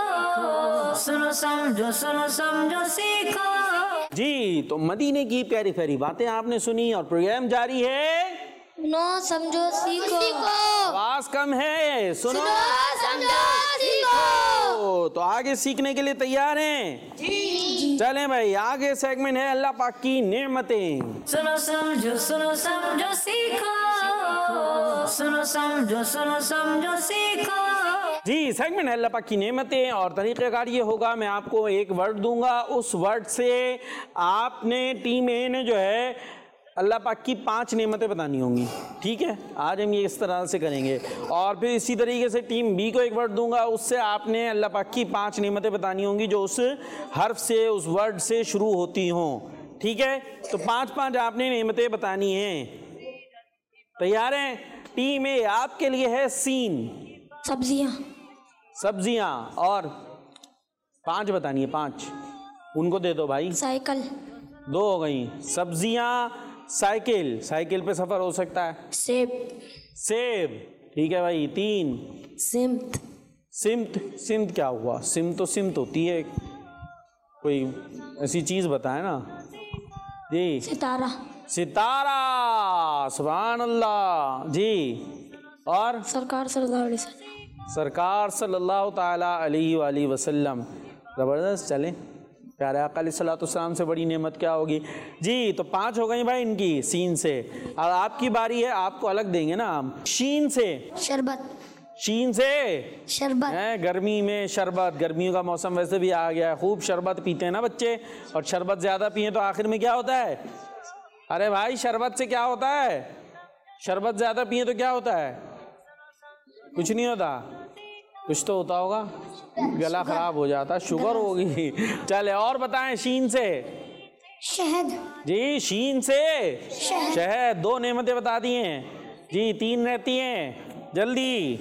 सुनो समझो सीखो। जी, तो मदीने की प्यारी प्यारी बातें आपने सुनी और प्रोग्राम जारी है। सुनो समझो सीखो। आवाज कम है, सुनो समझो सीखो। तो आगे सीखने के लिए तैयार हैं? जी। चलें भाई, आगे सेगमेंट है अल्लाह पाक की नेमतें। सुनो समझो सीखो, सुनो समझो सीखो। जी, सेगमेंट है अल्लाह पाक की नेमतें और तरीक़ेकार ये होगा, मैं आपको एक वर्ड दूंगा, उस वर्ड से आपने टीम ए ने जो है अल्लाह पाक की 5 नेमतें बतानी होंगी। ठीक है, आज हम ये इस तरह से करेंगे। और फिर इसी तरीके से टीम बी को एक वर्ड दूंगा, उससे आपने अल्लाह पाक की 5 नेमतें बतानी होंगी जो उस हर्फ से, उस वर्ड से शुरू होती हों। ठीक है, तो 5-5 आपने नेमतें बतानी हैं। तैयार हैं? टीम ए आपके लिए है सीन, सब्जियां, और 5 बतानी है, 5 उनको दे दो भाई। साइकिल 2 हो गई, सब्जियां, साइकिल, साइकिल पे सफर हो सकता है। सेब, ठीक है भाई। 3 सिमत क्या हुआ? सिमत तो सिमत होती है, कोई ऐसी चीज बताए ना जी। सितारा, सुभान अल्लाह जी। और सरकार सल्लल्लाहु अलैहि वसल्लम। सरकार सल्लल्लाहु ताला अलैहि वसल्लम। ज़बरदस्त। चले, प्यारे आका अलैहिस्सलातु वस्सलाम से बड़ी नेमत क्या होगी जी। तो 5 हो गई भाई इनकी सीन से। अब आपकी बारी है, आपको अलग देंगे ना हम। शीन से, शरबत। शीन से शरबत है, गर्मी में शरबत। गर्मियों का मौसम वैसे भी आ गया है, खूब शरबत पीते हैं ना बच्चे, और शरबत ज़्यादा पिए तो आखिर में क्या होता है? अरे भाई शरबत से क्या होता है? शरबत ज़्यादा पिए तो क्या होता है? कुछ नहीं होता। कुछ तो होता होगा, गला खराब हो जाता, शुगर होगी। चले और बताएं। शीन से शहद जी, शीन से शहद। 2 नेमतें बता दी हैं जी, 3 रहती हैं, जल्दी।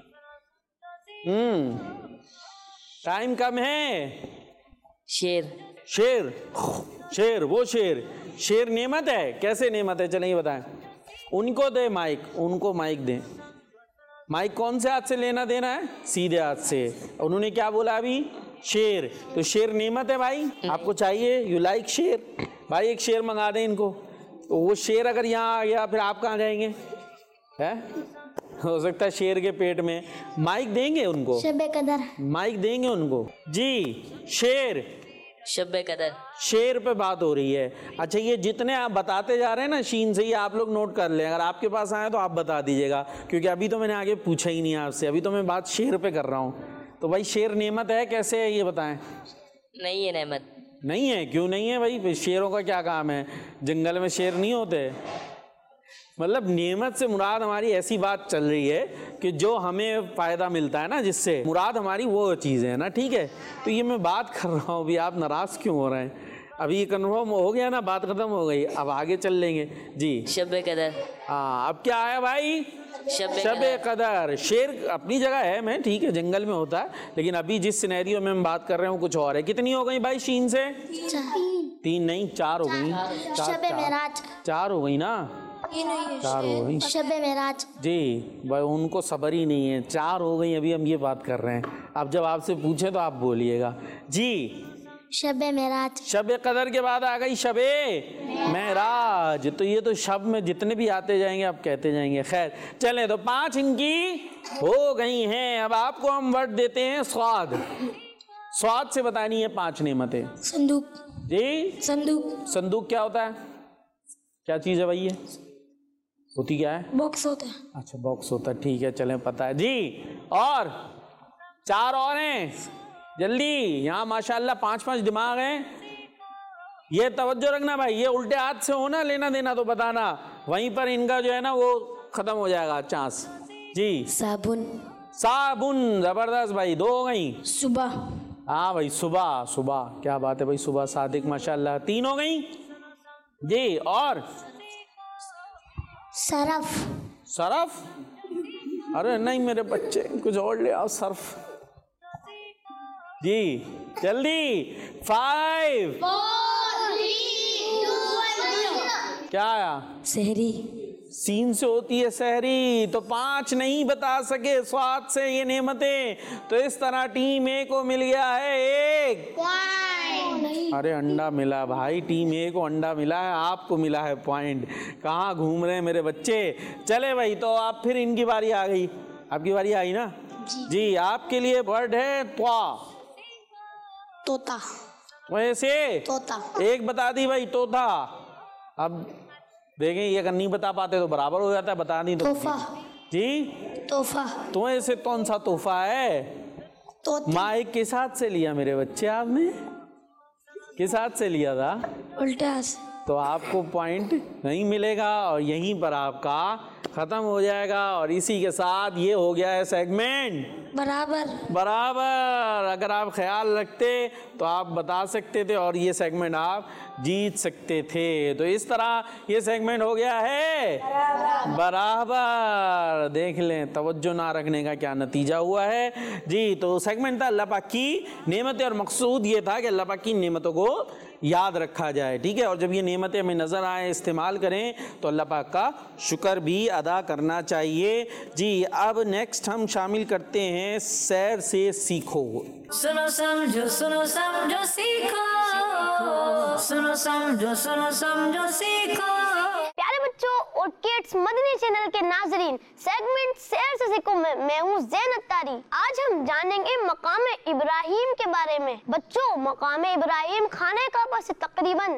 टाइम कम है। शेर। शेर, शेर, वो शेर। शेर नेमत है? कैसे नेमत है? चलिए बताएं। उनको दे माइक, उनको माइक दें। माइक कौन से हाथ से लेना देना है? सीधे हाथ से। उन्होंने क्या बोला अभी? शेर। तो शेर नेमत है भाई, आपको चाहिए? You like share? भाई एक शेर मंगा दें इनको। तो वो शेर अगर यहाँ आ गया फिर आप कहाँ जाएंगे? है, हो सकता है शेर के पेट में। माइक देंगे उनको? शबे कदर। माइक देंगे उनको जी। शेर, शब्बे कदर। शेर पे बात हो रही है। अच्छा, ये जितने आप बताते जा रहे हैं ना शीन से, ये आप लोग नोट कर लें। अगर आपके पास आए तो आप बता दीजिएगा, क्योंकि अभी तो मैंने आगे पूछा ही नहीं आपसे, अभी तो मैं बात शेर पे कर रहा हूँ। तो भाई शेर नेमत है? कैसे है ये बताएं। नहीं है नेमत। नहीं है? क्यों नहीं है भाई? शेरों का क्या काम है? जंगल में शेर नहीं होते? मतलब नेमत से मुराद हमारी ऐसी बात चल रही है कि जो हमें फ़ायदा मिलता है ना, जिससे मुराद हमारी वो चीज़ है ना, ठीक है। तो ये मैं बात कर रहा हूँ, अभी आप नाराज़ क्यों हो रहे हैं? अभी ये कन्फर्म हो गया ना, बात ख़त्म हो गई, अब आगे चल लेंगे जी। शब्बे कदर। हाँ, अब क्या आया भाई? शब्बे कदर। शेर अपनी जगह है, मैं ठीक है, जंगल में होता है, लेकिन अभी जिस सिनेरियो में हम बात कर रहे हैं वो कुछ और है। कितनी हो गई भाई शीन से? 3 नहीं, 4 हो गई। 4 हो गई ना, 4 हो गई। शबे मेराज जी भाई, उनको सब्र ही नहीं है। 4 हो गई, अभी हम ये बात कर रहे हैं। अब जब आपसे पूछे तो आप बोलिएगा जी। शबे मेराज। शबे कदर के बाद आ गई शबे मेराज। तो ये तो शब में जितने भी आते जाएंगे आप कहते जाएंगे। खैर चलें, तो 5 इनकी हो गई हैं। अब आपको हम वर्ड देते हैं स्वाद। स्वाद से बतानी है 5 नेमतें। संदूक जी। संदूक। संदूक क्या होता है? क्या चीज़ है भाई ये? होती क्या है? बॉक्स होता है। अच्छा, बॉक्स होता है, ठीक है, चलें, पता है जी। और 4 और हैं, जल्दी। यहाँ माशाल्लाह 5-5 दिमाग हैं। ये तवज्जो रखना भाई, ये उल्टे हाथ से हो ना लेना देना तो बताना, वहीं पर इनका जो है ना वो खत्म हो जाएगा चांस जी। साबुन। साबुन, जबरदस्त भाई, 2 हो गई। सुबह। हाँ भाई, सुबह। सुबह, क्या बात है भाई, सुबह सादिक माशाल्लाह, 3 हो गई जी। और सरफ। सरफ? अरे नहीं मेरे बच्चे, कुछ और ले आओ, सर्फ जी, जल्दी। 5 क्या आया? सहरी। सीन से होती है सहरी। तो 5 नहीं बता सके स्वाद से ये नेमतें, तो इस तरह टीम ए को मिल गया है 1। अरे अंडा मिला भाई, टीम ए को अंडा मिला है, आपको मिला है पॉइंट। कहाँ घूम रहे हैं मेरे बच्चे? चले भाई, तो आप फिर इनकी बारी आ गई, आपकी बारी आई ना जी। आपके लिए वर्ड है त्वा। तोता। वैसे तोता। 1 बता दी भाई, तोता। अब देखें, ये अगर नहीं बता पाते तो बराबर हो जाता है, बता नहीं तो तोहफा। जी। तोहफा। तो ऐसे कौन सा तोहफा है? माइक किस हाथ से लिया मेरे बच्चे आपने? किस हाथ से लिया था? उल्टे हाथ से। तो आपको पॉइंट नहीं मिलेगा और यहीं पर आपका खत्म हो जाएगा। और इसी के साथ ये हो गया है सेगमेंट बराबर। अगर आप ख्याल रखते तो आप बता सकते थे और ये सेगमेंट आप जीत सकते थे। तो इस तरह ये सेगमेंट हो गया है बराबर। देख लें तवज्जो ना रखने का क्या नतीजा हुआ है जी। तो सेगमेंट था अल्लाह पाक की नेमतें और मकसूद ये था कि अल्लाह पाक की नेमतों को याद रखा जाए, ठीक है। और जब ये नेमतें हमें नज़र आए, इस्तेमाल करें, तो अल्लाह पाक का शुक्र भी अदा करना चाहिए जी। अब नेक्स्ट हम शामिल करते हैं सैर से सीखो। सुनो समझो सीखो, सुनो समझो सीखो। किड्स मदनी चैनल के नाजरीन, सेगमेंट शेर से सीखो में मैं हूँ ज़ैन अत्तारी। आज हम जानेंगे मकाम इब्राहिम के बारे में। बच्चों, मकाम इब्राहिम खाने काबा से तकरीबन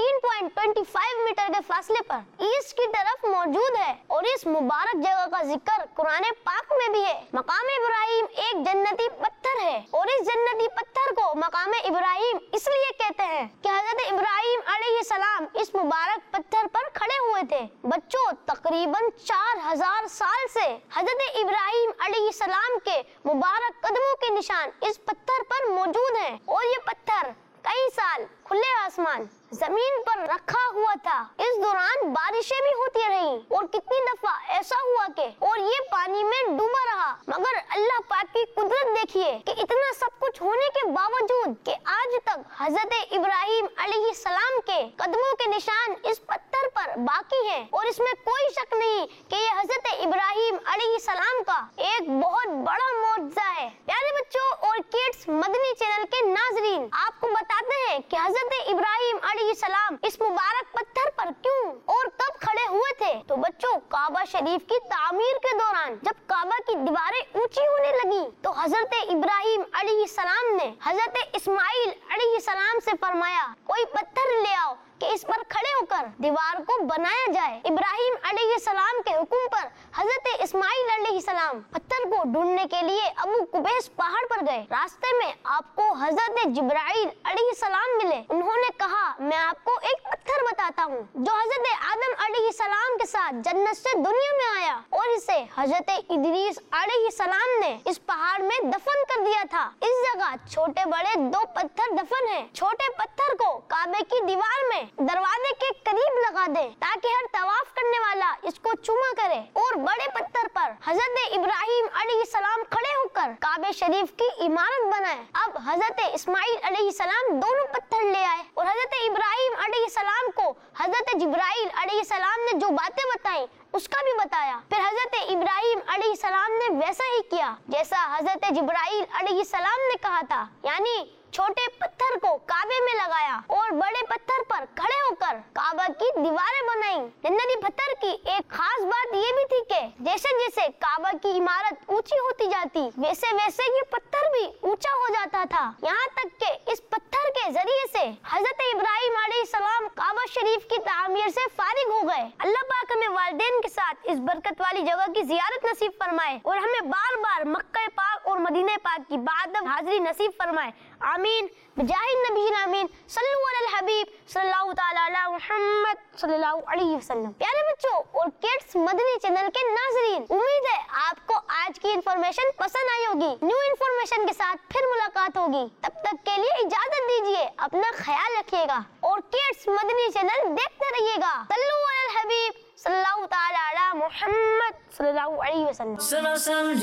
13.25 मीटर के फासले पर ईस्ट की तरफ मौजूद है और इस मुबारक जगह का जिक्र कुरान पाक में भी है। मकाम इब्राहिम एक जन्नती पत्थर है और इस जन्नती पत्थर को मकाम इब्राहिम इसलिए कहते हैं कि हजरत इब्राहिम अलैहिस्सलाम इस मुबारक पत्थर पर खड़े हुए थे। बच्चों, तकरीबन 4000 साल से हजरत इब्राहिम अलैहिस्सलाम के मुबारक कदमों के निशान इस पत्थर पर मौजूद हैं और ये पत्थर कई साल खुले आसमान जमीन पर रखा हुआ था। इस दौरान बारिशें भी होती रही और कितनी दफा ऐसा हुआ कि और ये पानी में डूबा रहा, मगर अल्लाह पाक की कुदरत देखिए कि इतना सब कुछ होने के बावजूद कि आज तक हजरत इब्राहिम अलैहिस्सलाम के कदमों के निशान इस पत्थर पर बाकी हैं और इसमें कोई शक नहीं कि ये हजरत इब्राहिम अलैहिस्सलाम का एक बहुत बड़ा मौजज़ा है। प्यारे बच्चों और किड्स मदनी चैनल के नाजरीन, आपको बताते हैं कि हजरत इब्राहिम अलैहिस्सलाम इस मुबारक पत्थर पर क्यों और कब खड़े हुए थे। तो बच्चों, काबा शरीफ की तामीर के दौरान जब काबा की दीवारें ऊंची होने लगी तो हजरत इब्राहिम अलैहिस्सलाम ने हजरत इस्माइल अलैहिस्सलाम से फरमाया, कोई पत्थर ले आओ कि इस पर खड़े होकर दीवार को बनाया जाए। इब्राहिम अलैहिस्सलाम के हुक्म पर हजरत इस्माइल अलैहिस्सलाम पत्थर को ढूंढने के लिए अबू कुबैस पहाड़ पर गए। रास्ते में आपको हजरत जिब्राइल अलैहिस्सलाम मिले। उन्होंने कहा, मैं आपको एक पत्थर बताता हूँ जो हजरत आदम अलैहिस्सलाम के साथ जन्नत से दुनिया में आया और इसे हजरत इदरीस अलैहिस्सलाम ने इस पहाड़ में दफन कर दिया था। इस जगह छोटे बड़े 2 पत्थर दफन हैं। छोटे पत्थर को काबे की दीवार में दरवाजे के करीब लगा दे ताकि हर तवाफ करने वाला इसको चूमा करे और बड़े पत्थर पर हजरत इब्राहिम अलैहिस्सलाम खड़े होकर काबे शरीफ की इमारत बनाए। अब हजरत इस्माइल अलैहिस्सलाम दोनों पत्थर ले आए और हजरत इब्राहिम अलैहिस्सलाम को हजरत जिब्राइल अलैहिस्सलाम ने जो बातें बताई उसका भी बताया। फिर हजरत इब्राहिम अलैहिस्सलाम ने वैसा ही किया जैसा हजरत जिब्राइल अलैहिस्सलाम ने कहा था, यानी छोटे पत्थर को काबे में लगाया और बड़े पत्थर पर खड़े होकर काबा की दीवारें बनाई। जन्नती पत्थर की एक खास बात ये भी थी कि जैसे जैसे काबा की इमारत ऊंची होती जाती वैसे वैसे ये पत्थर भी ऊंचा हो जाता था, यहाँ तक कि इस पत्थर के जरिए से हजरत इब्राहिम अलैहिस्सलाम काबा शरीफ की तामीर से फारिग हो गए। अल्लाह पाक हमें वालिदैन के साथ इस बरकत वाली जगह की जियारत नसीब फरमाए और हमें बार बार मक्का पाक और मदीना पाक की बादब हाजिरी नसीब फरमाए। आमीन बिजाहिद नबीना आमीन सल्लल्लाहु अलल हबीब सल्लल्लाहु तआला अला मुहम्मद सल्लल्लाहु अलैहि वसल्लम। प्यारे बच्चों और किड्स मदनी चैनल के नाजरीन, उम्मीद है आपको आज की इन्फॉर्मेशन पसंद आई होगी। न्यू इन्फॉर्मेशन के साथ फिर मुलाकात होगी, तब तक के लिए इजाजत दीजिए। अपना ख्याल रखिएगा और किड्स मदनी चैनल देखते रहिएगा। सल्लल्लाहु अलल हबीब सल्लल्लाहु तआला अला मुहम्मद सल्लल्लाहु अलैहि वसल्लम। सुनो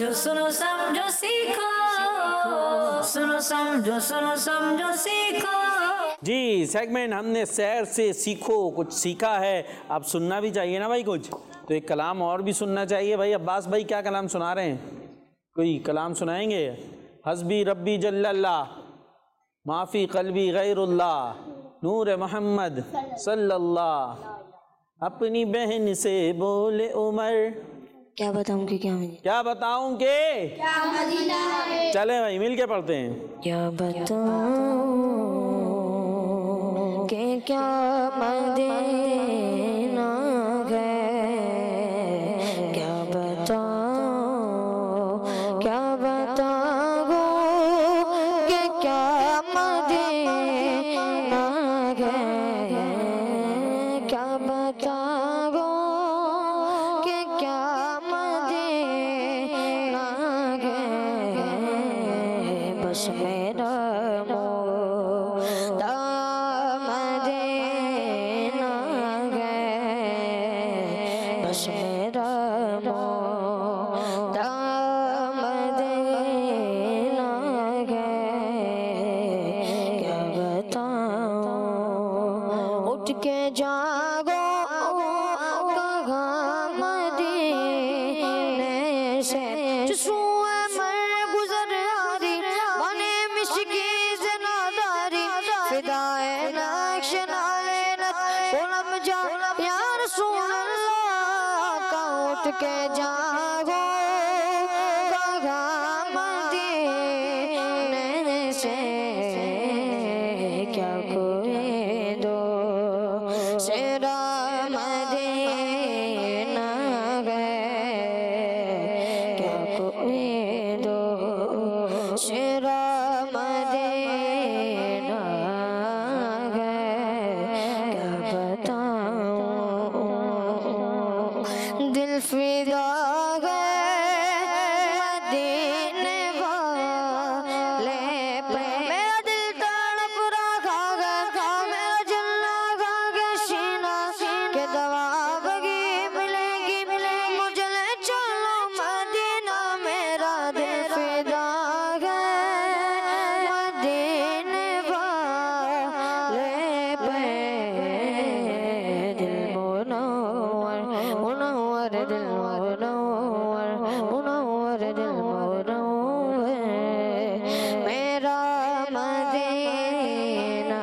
समझो सीखो, सुनो समझो सीखो। जी, सेगमेंट हमने सैर से सीखो कुछ सीखा है, अब सुनना भी चाहिए ना भाई कुछ, तो एक कलाम और भी सुनना चाहिए। भाई अब्बास भाई क्या कलाम सुना रहे हैं? कोई कलाम सुनाएंगे? हस्बी रब्बी जल्लल्लाह माफ़ी क़ल्बी गैरुल्लाह नूर मोहम्मद सल्लल्लाह। अपनी बहन से बोले उमर, क्या बताऊं कि क्या मदीना, क्या बताऊं कि क्या मदीना है। चले भाई मिल के पढ़ते हैं। क्या बताऊं कि क्या मदीना है, क्या बताऊं क्या बताऊं कि क्या मदीना है, क्या बताऊं कि क्या मदीना है, बस मेरा मुर्दा मदीना है, बस मेरा मुर्दा मदीना है, क्या बताऊं उठ के जागो के जागो कहा मदीने से क्या कोई दो सेरा मदीना गए क्या कोई दो सेरा मदीना गए क्या बताऊं दिल फिदा गए मदीने वाले पे मेरा दिल तड़प रहा गा मेरा जल्ला गा के सीना के दवा बगी मिलेगी मुझे ले चलो मदीना मेरा दिल फिदा गए मदीने वाले पे दिल मुनव्वर मुनव्वर दिल मुनव्वर मुनव्वर दिल मुनव्वर मेरा मदीना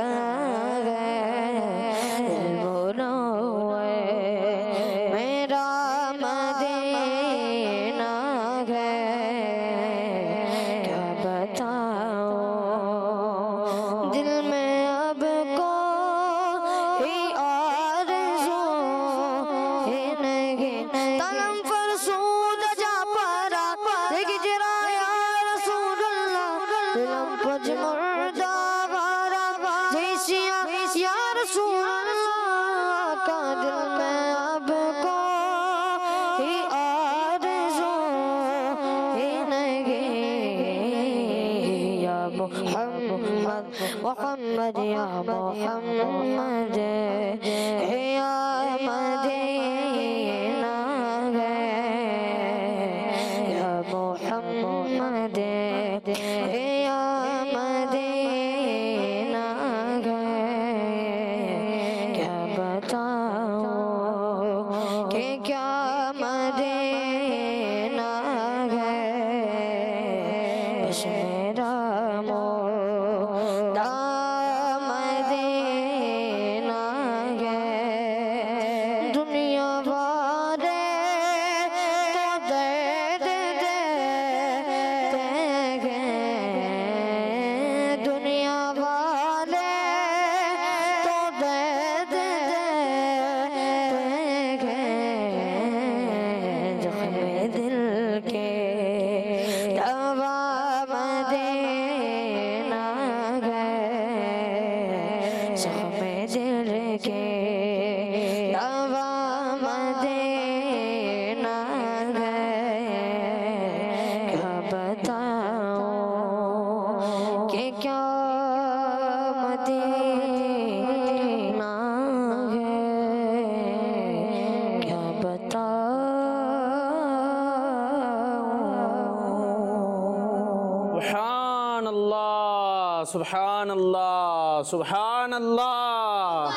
गए दिल मुनव्वर मेरा मदीना गए क्या बताऊं दिल में अब कोई आरज़ू ही नहीं तलम फरसूद जा परा देख जरा या रसूल अल्लाह दिलम पज मुर्दा वारा जैसिया या रसूल अल्लाह का दिल में अब कोई आरज़ू ही नहीं या मोहम्मद मोहम्मद या मोहम्मद या मदीना गए या मोहम्मद या मदीना गए क्या बताऊं कि क्या मदीना गए बस मेरा मोदा मदीना गए दुनिया वाले तो दर्द देते गए दुनिया वाले तो दर्द देते गए ज़ख्म दिल के दवा मदीना गए ज़ख्म दिल के दवा मदीना गए क्या बताऊं कि क्या मदीना गए क्या बताऊं सुभान अल्लाह सुभान अल्लाह सुभान अल्लाह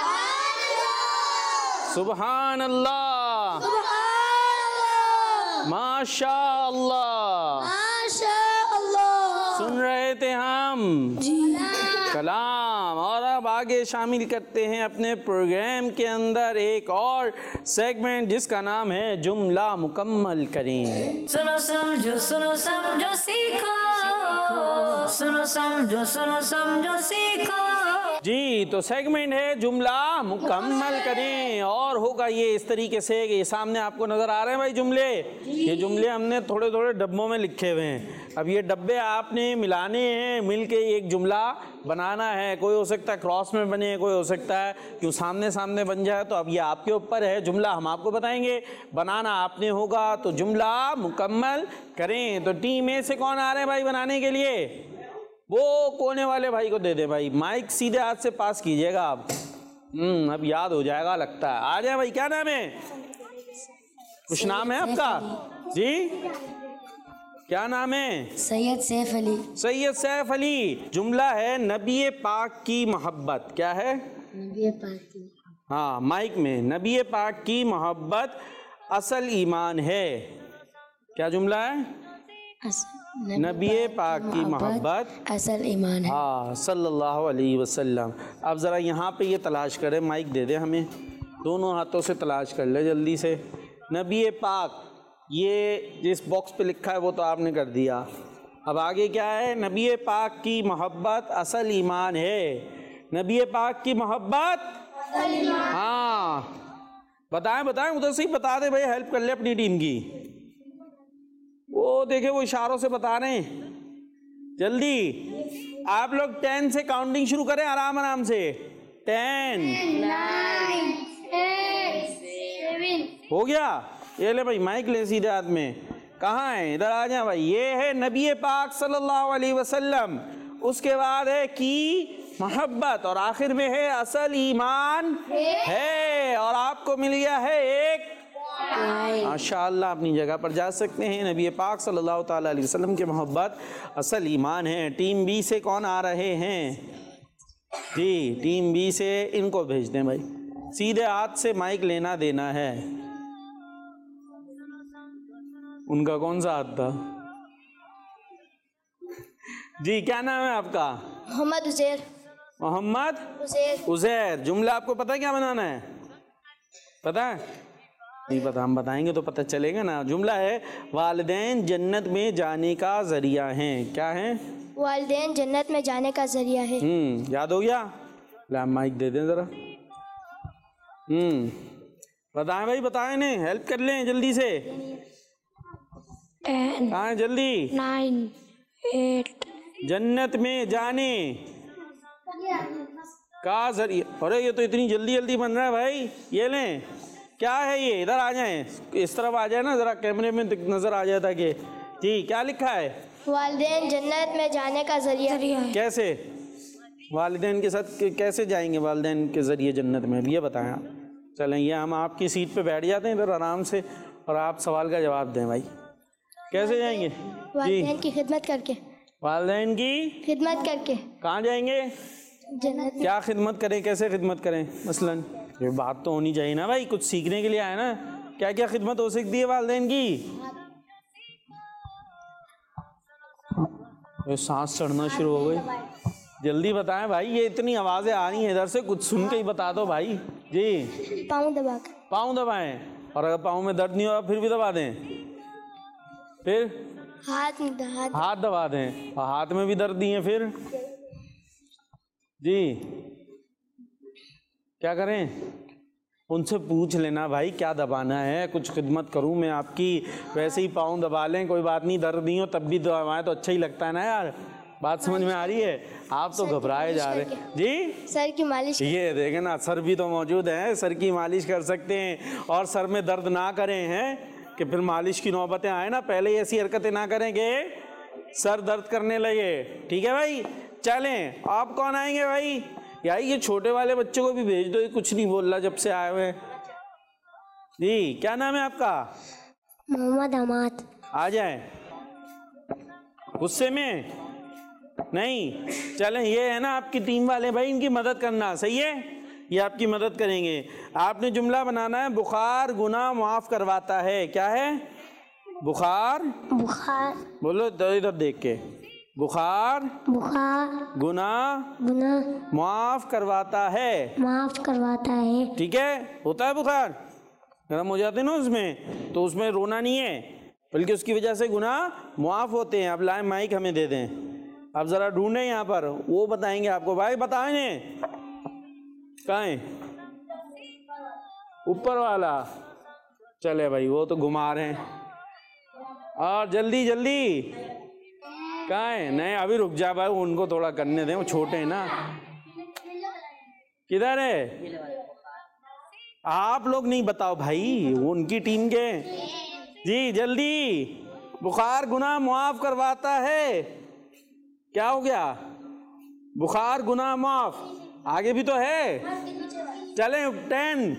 सुभान अल्लाह माशा अल्लाह सुन रहे थे हम कलाम और अब आगे शामिल करते हैं अपने प्रोग्राम के अंदर एक और सेगमेंट जिसका नाम है जुमला मुकम्मल करें। सुनो समझो सीखो सुनो समझो सीखो। जी तो सेगमेंट है जुमला मुकम्मल करें और होगा ये इस तरीके से कि ये सामने आपको नजर आ रहे हैं भाई जुमले। ये जुमले हमने थोड़े थोड़े डब्बों में लिखे हुए हैं। अब ये डब्बे आपने मिलाने हैं, मिल के एक जुमला बनाना है। कोई हो सकता है क्रॉस में बने, कोई हो सकता है कि सामने सामने बन जाए। तो अब ये आपके ऊपर है, जुमला हम आपको बताएंगे, बनाना आपने होगा। तो जुमला मुकम्मल करें। तो टीम ए से कौन आ रहे हैं भाई बनाने के लिए? वो कोने वाले भाई को दे दे भाई, माइक सीधे हाथ से पास कीजिएगा आप। अब याद हो जाएगा लगता है। आ जाए भाई, क्या नाम है? कुछ नाम है आपका? जी क्या नाम है? सैयद सैफ अली। सैयद सैफ अली। जुमला है नबी पाक की मोहब्बत। क्या है? नबी पाक की। हाँ माइक में। नबी पाक की मोहब्बत असल ईमान है। क्या जुमला है? नबी पाक की मोहब्बत असल ईमान है। हाँ सल्लल्लाहु अलैहि वसल्लम। अब ज़रा यहाँ पे ये तलाश करें, माइक दे दे हमें, दोनों हाथों से तलाश कर ले जल्दी से। नबी पाक, ये जिस बॉक्स पे लिखा है वो तो आपने कर दिया। अब आगे क्या है? नबी पाक की मोहब्बत असल ईमान है। नबी पाक की मोहब्बत, हाँ बताएं बताएं, उधर से ही बता दे भाई, हेल्प कर ले अपनी टीम की। वो देखे वो इशारों से बता रहे हैं, जल्दी आप लोग 10 से काउंटिंग शुरू करें, आराम आराम से। 10 9 8 7। हो गया? ये ले भाई माइक ले सीधे हाथ में। कहाँ है? इधर आ जाए भाई। ये है नबी पाक सल्लल्लाहु अलैहि वसल्लम, उसके बाद है की मोहब्बत, और आखिर में है असल ईमान है। और आपको मिल गया है एक। माशाअल्लाह, अपनी जगह पर जा सकते हैं। नबी पाक सल्लल्लाहु ताला अलैहि वसल्लम की मोहब्बत असल ईमान है। टीम बी से कौन आ रहे हैं? जी, टीम बी से इनको भेज दें भाई, सीधे हाथ से माइक लेना देना है। उनका कौन सा हाथ था? जी, क्या नाम है आपका? मोहम्मद उजैर। मोहम्मद उजैर। जुमला आपको पता है क्या बनाना है? पता है? नहीं पता, हम बताएंगे तो पता चलेगा ना। जुमला है वालिदैन जन्नत में जाने का जरिया हैं। क्या है? वालिदैन जन्नत में जाने का जरिया है। याद हो गया? ला माइक दे दें जरा। बताएं भाई, बताएं, ने हेल्प कर लें जल्दी से। 10 कहाँ है? जल्दी। 9 8। जन्नत में जाने का जरिया। अरे ये तो इतनी जल्दी जल्दी बन रहा है भाई। ये लें, क्या है ये? इधर आ जाएं, इस तरफ आ जाए ना जरा, कैमरे में नजर आ जाता कि जी क्या लिखा है? वालिदैन जन्नत में जाने का जरिया है। कैसे वालिदैन के साथ कैसे जाएंगे वालिदैन के जरिए जन्नत में, ये बताएं आप। चलें, ये हम आपकी सीट पे बैठ जाते हैं इधर आराम से, और आप सवाल का जवाब दें भाई। कैसे जाएंगे? वालिदैन की खिदमत करके। वालिदैन की खिदमत करके। कहाँ जाएंगे? जन्नत। क्या खिदमत करें, कैसे खिदमत करें? मसलन ये बात तो होनी चाहिए ना भाई, कुछ सीखने के लिए आए ना। क्या क्या खिदमत हो सकती है वालिदैन की? ये सांस चढ़ना शुरू हो गई। जल्दी बताएं भाई, ये इतनी आवाजें आ रही हैं इधर से, कुछ सुन के ही बता दो भाई। जी, पाँव दबा कर। पाँव दबाएं, और अगर पाँव में दर्द नहीं होगा फिर भी दबा दें। फिर हाथ दबा दें, और हाथ में भी दर्द नहीं है फिर? जी, क्या करें? उनसे पूछ लेना भाई क्या दबाना है, कुछ खिदमत करूं मैं आपकी। वैसे ही पाँव दबा लें, कोई बात नहीं, दर्द नहीं हो तब भी दबाएं तो अच्छा ही लगता है ना यार। बात समझ में आ रही है? आप तो घबराए जा रहे हैं। जी, सर की मालिश। ये देखें ना, सर भी तो मौजूद है, सर की मालिश कर सकते हैं। और सर में दर्द ना करें हैं कि फिर मालिश की नौबतें आए ना, पहले ही ऐसी हरकतें ना करेंगे सर दर्द करने लगे। ठीक है भाई, चलें। आप कौन आएंगे भाई? यार ये छोटे वाले बच्चों को भी भेज दो, ये कुछ नहीं बोल रहा जब से आए हुए। जी, क्या नाम है आपका? मोहम्मद हमाद। आ जाए। गुस्से में नहीं, चलें। ये है ना आपकी टीम वाले भाई, इनकी मदद करना, सही है? ये आपकी मदद करेंगे। आपने जुमला बनाना है बुखार गुनाह माफ करवाता है। क्या है? बुखार। बुखार। बोलो इधर देख के। बुखार गुनाह माफ करवाता है। माफ करवाता है। ठीक है, होता है बुखार, गर्म हो जाते हैं ना उसमें, तो उसमें रोना नहीं है, बल्कि उसकी वजह से गुनाह माफ होते हैं। अब लाए माइक हमें दे दें, अब जरा ढूंढें यहाँ पर, वो बताएंगे आपको। भाई बताएं, कहाँ है? ऊपर वाला। चले भाई, वो तो घुमा रहे हैं। और जल्दी जल्दी, कहाँ है? नहीं अभी रुक जा भाई, उनको थोड़ा करने दें, वो छोटे हैं ना। किधर है? आप लोग नहीं बताओ भाई, वो उनकी टीम के। जी जल्दी। बुखार गुनाह माफ करवाता है। क्या हो गया? बुखार गुनाह माफ। आगे भी तो है, चलें। 10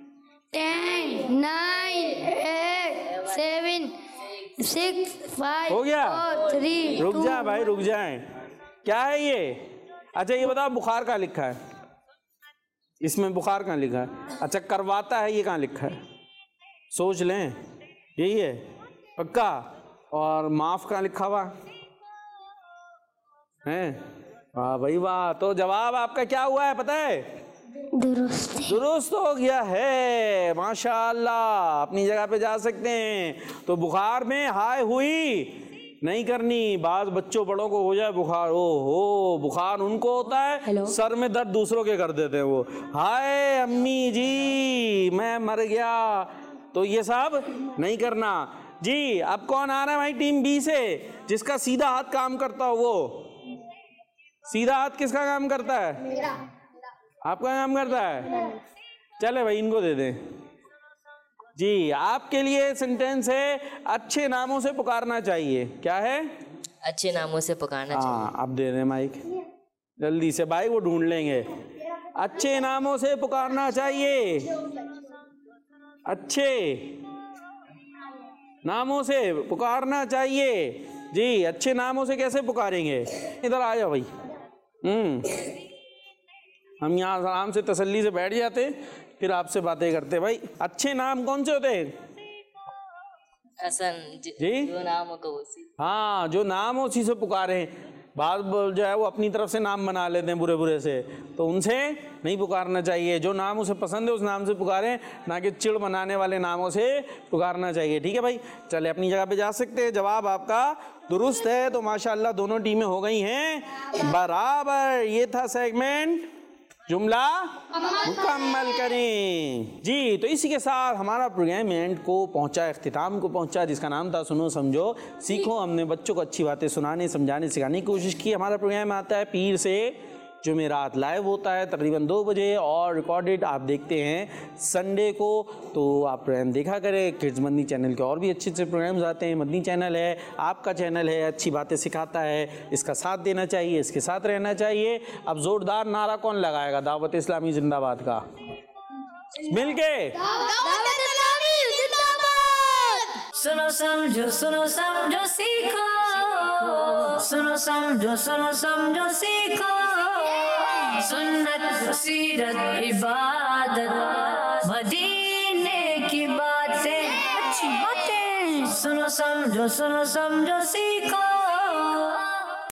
9 8 7 6 5 हो गया? 4 3 रुक जा भाई, रुक जाए। क्या है ये? अच्छा ये बताओ, बुखार कहाँ लिखा है? इसमें बुखार कहाँ लिखा है? अच्छा करवाता है, ये कहाँ लिखा है? सोच लें, यही है पक्का। और माफ कहाँ लिखा हुआ है? वाह भाई वाह। तो जवाब आपका क्या हुआ है पता है? दुरुस्त है। दुरुस्त हो गया है, माशाअल्लाह। अपनी जगह पे जा सकते हैं। तो बुखार में हाय हुई नहीं करनी। बाज बच्चों बड़ों को हो जाए बुखार, ओ हो, बुखार उनको होता है, सर में दर्द दूसरों के कर देते हैं वो। हाय अम्मी जी मैं मर गया, तो ये सब नहीं करना जी। अब कौन आ रहा है भाई टीम बी से, जिसका सीधा हाथ काम करता हो? वो सीधा हाथ किसका काम करता है? आपका काम करता है? चले भाई इनको दे दें जी। आपके लिए सेंटेंस है अच्छे नामों से पुकारना चाहिए। क्या है? अच्छे नामों से पुकारना चाहिए। हाँ अब दे दें माइक जल्दी से भाई, वो ढूंढ लेंगे। अच्छे नामों से पुकारना चाहिए, अच्छे नामों से पुकारना चाहिए जी। अच्छे नामों से कैसे पुकारेंगे? इधर आ जाओ भाई। हम यहाँ आराम से तसल्ली से बैठ जाते, फिर आपसे बातें करते। भाई अच्छे नाम कौन से होते हैं? हसन जी जो नाम होगा उसी। हाँ जो नाम उसी से पुकारे। बाद जो है वो अपनी तरफ से नाम बना लेते हैं बुरे बुरे से, तो उनसे नहीं पुकारना चाहिए। जो नाम उसे पसंद है उस नाम से पुकारें, ना कि चिड़ बनाने वाले नामों से पुकारना चाहिए। ठीक है भाई, चले अपनी जगह पे जा सकते हैं। जवाब आपका दुरुस्त है, तो माशाल्लाह दोनों टीमें हो गई हैं बराबर। ये था सेगमेंट जुमला मुकम्मल करें जी। तो इसी के साथ हमारा प्रोग्राम एंड को पहुंचा, इख्तिताम को पहुंचा, जिसका नाम था सुनो समझो सीखो। हमने बच्चों को अच्छी बातें सुनाने समझाने सिखाने की कोशिश की। हमारा प्रोग्राम आता है पीर से जुमेरात, लाइव होता है तकरीबन 2 बजे, और रिकॉर्डेड आप देखते हैं संडे को। तो आप प्रोग्राम देखा करें। किड्स मदनी चैनल के और भी अच्छे अच्छे प्रोग्राम्स आते हैं। मदनी चैनल है, आपका चैनल है, अच्छी बातें सिखाता है, इसका साथ देना चाहिए, इसके साथ रहना चाहिए। अब जोरदार नारा कौन लगाएगा दावत इस्लामी जिंदाबाद का? मिलके सुनो समझो सीखो, सुनो समझो सीखो। सुन्नत सीरत इबादत मदीने की बातें, अच्छी बातें। सुनो समझो सीखो।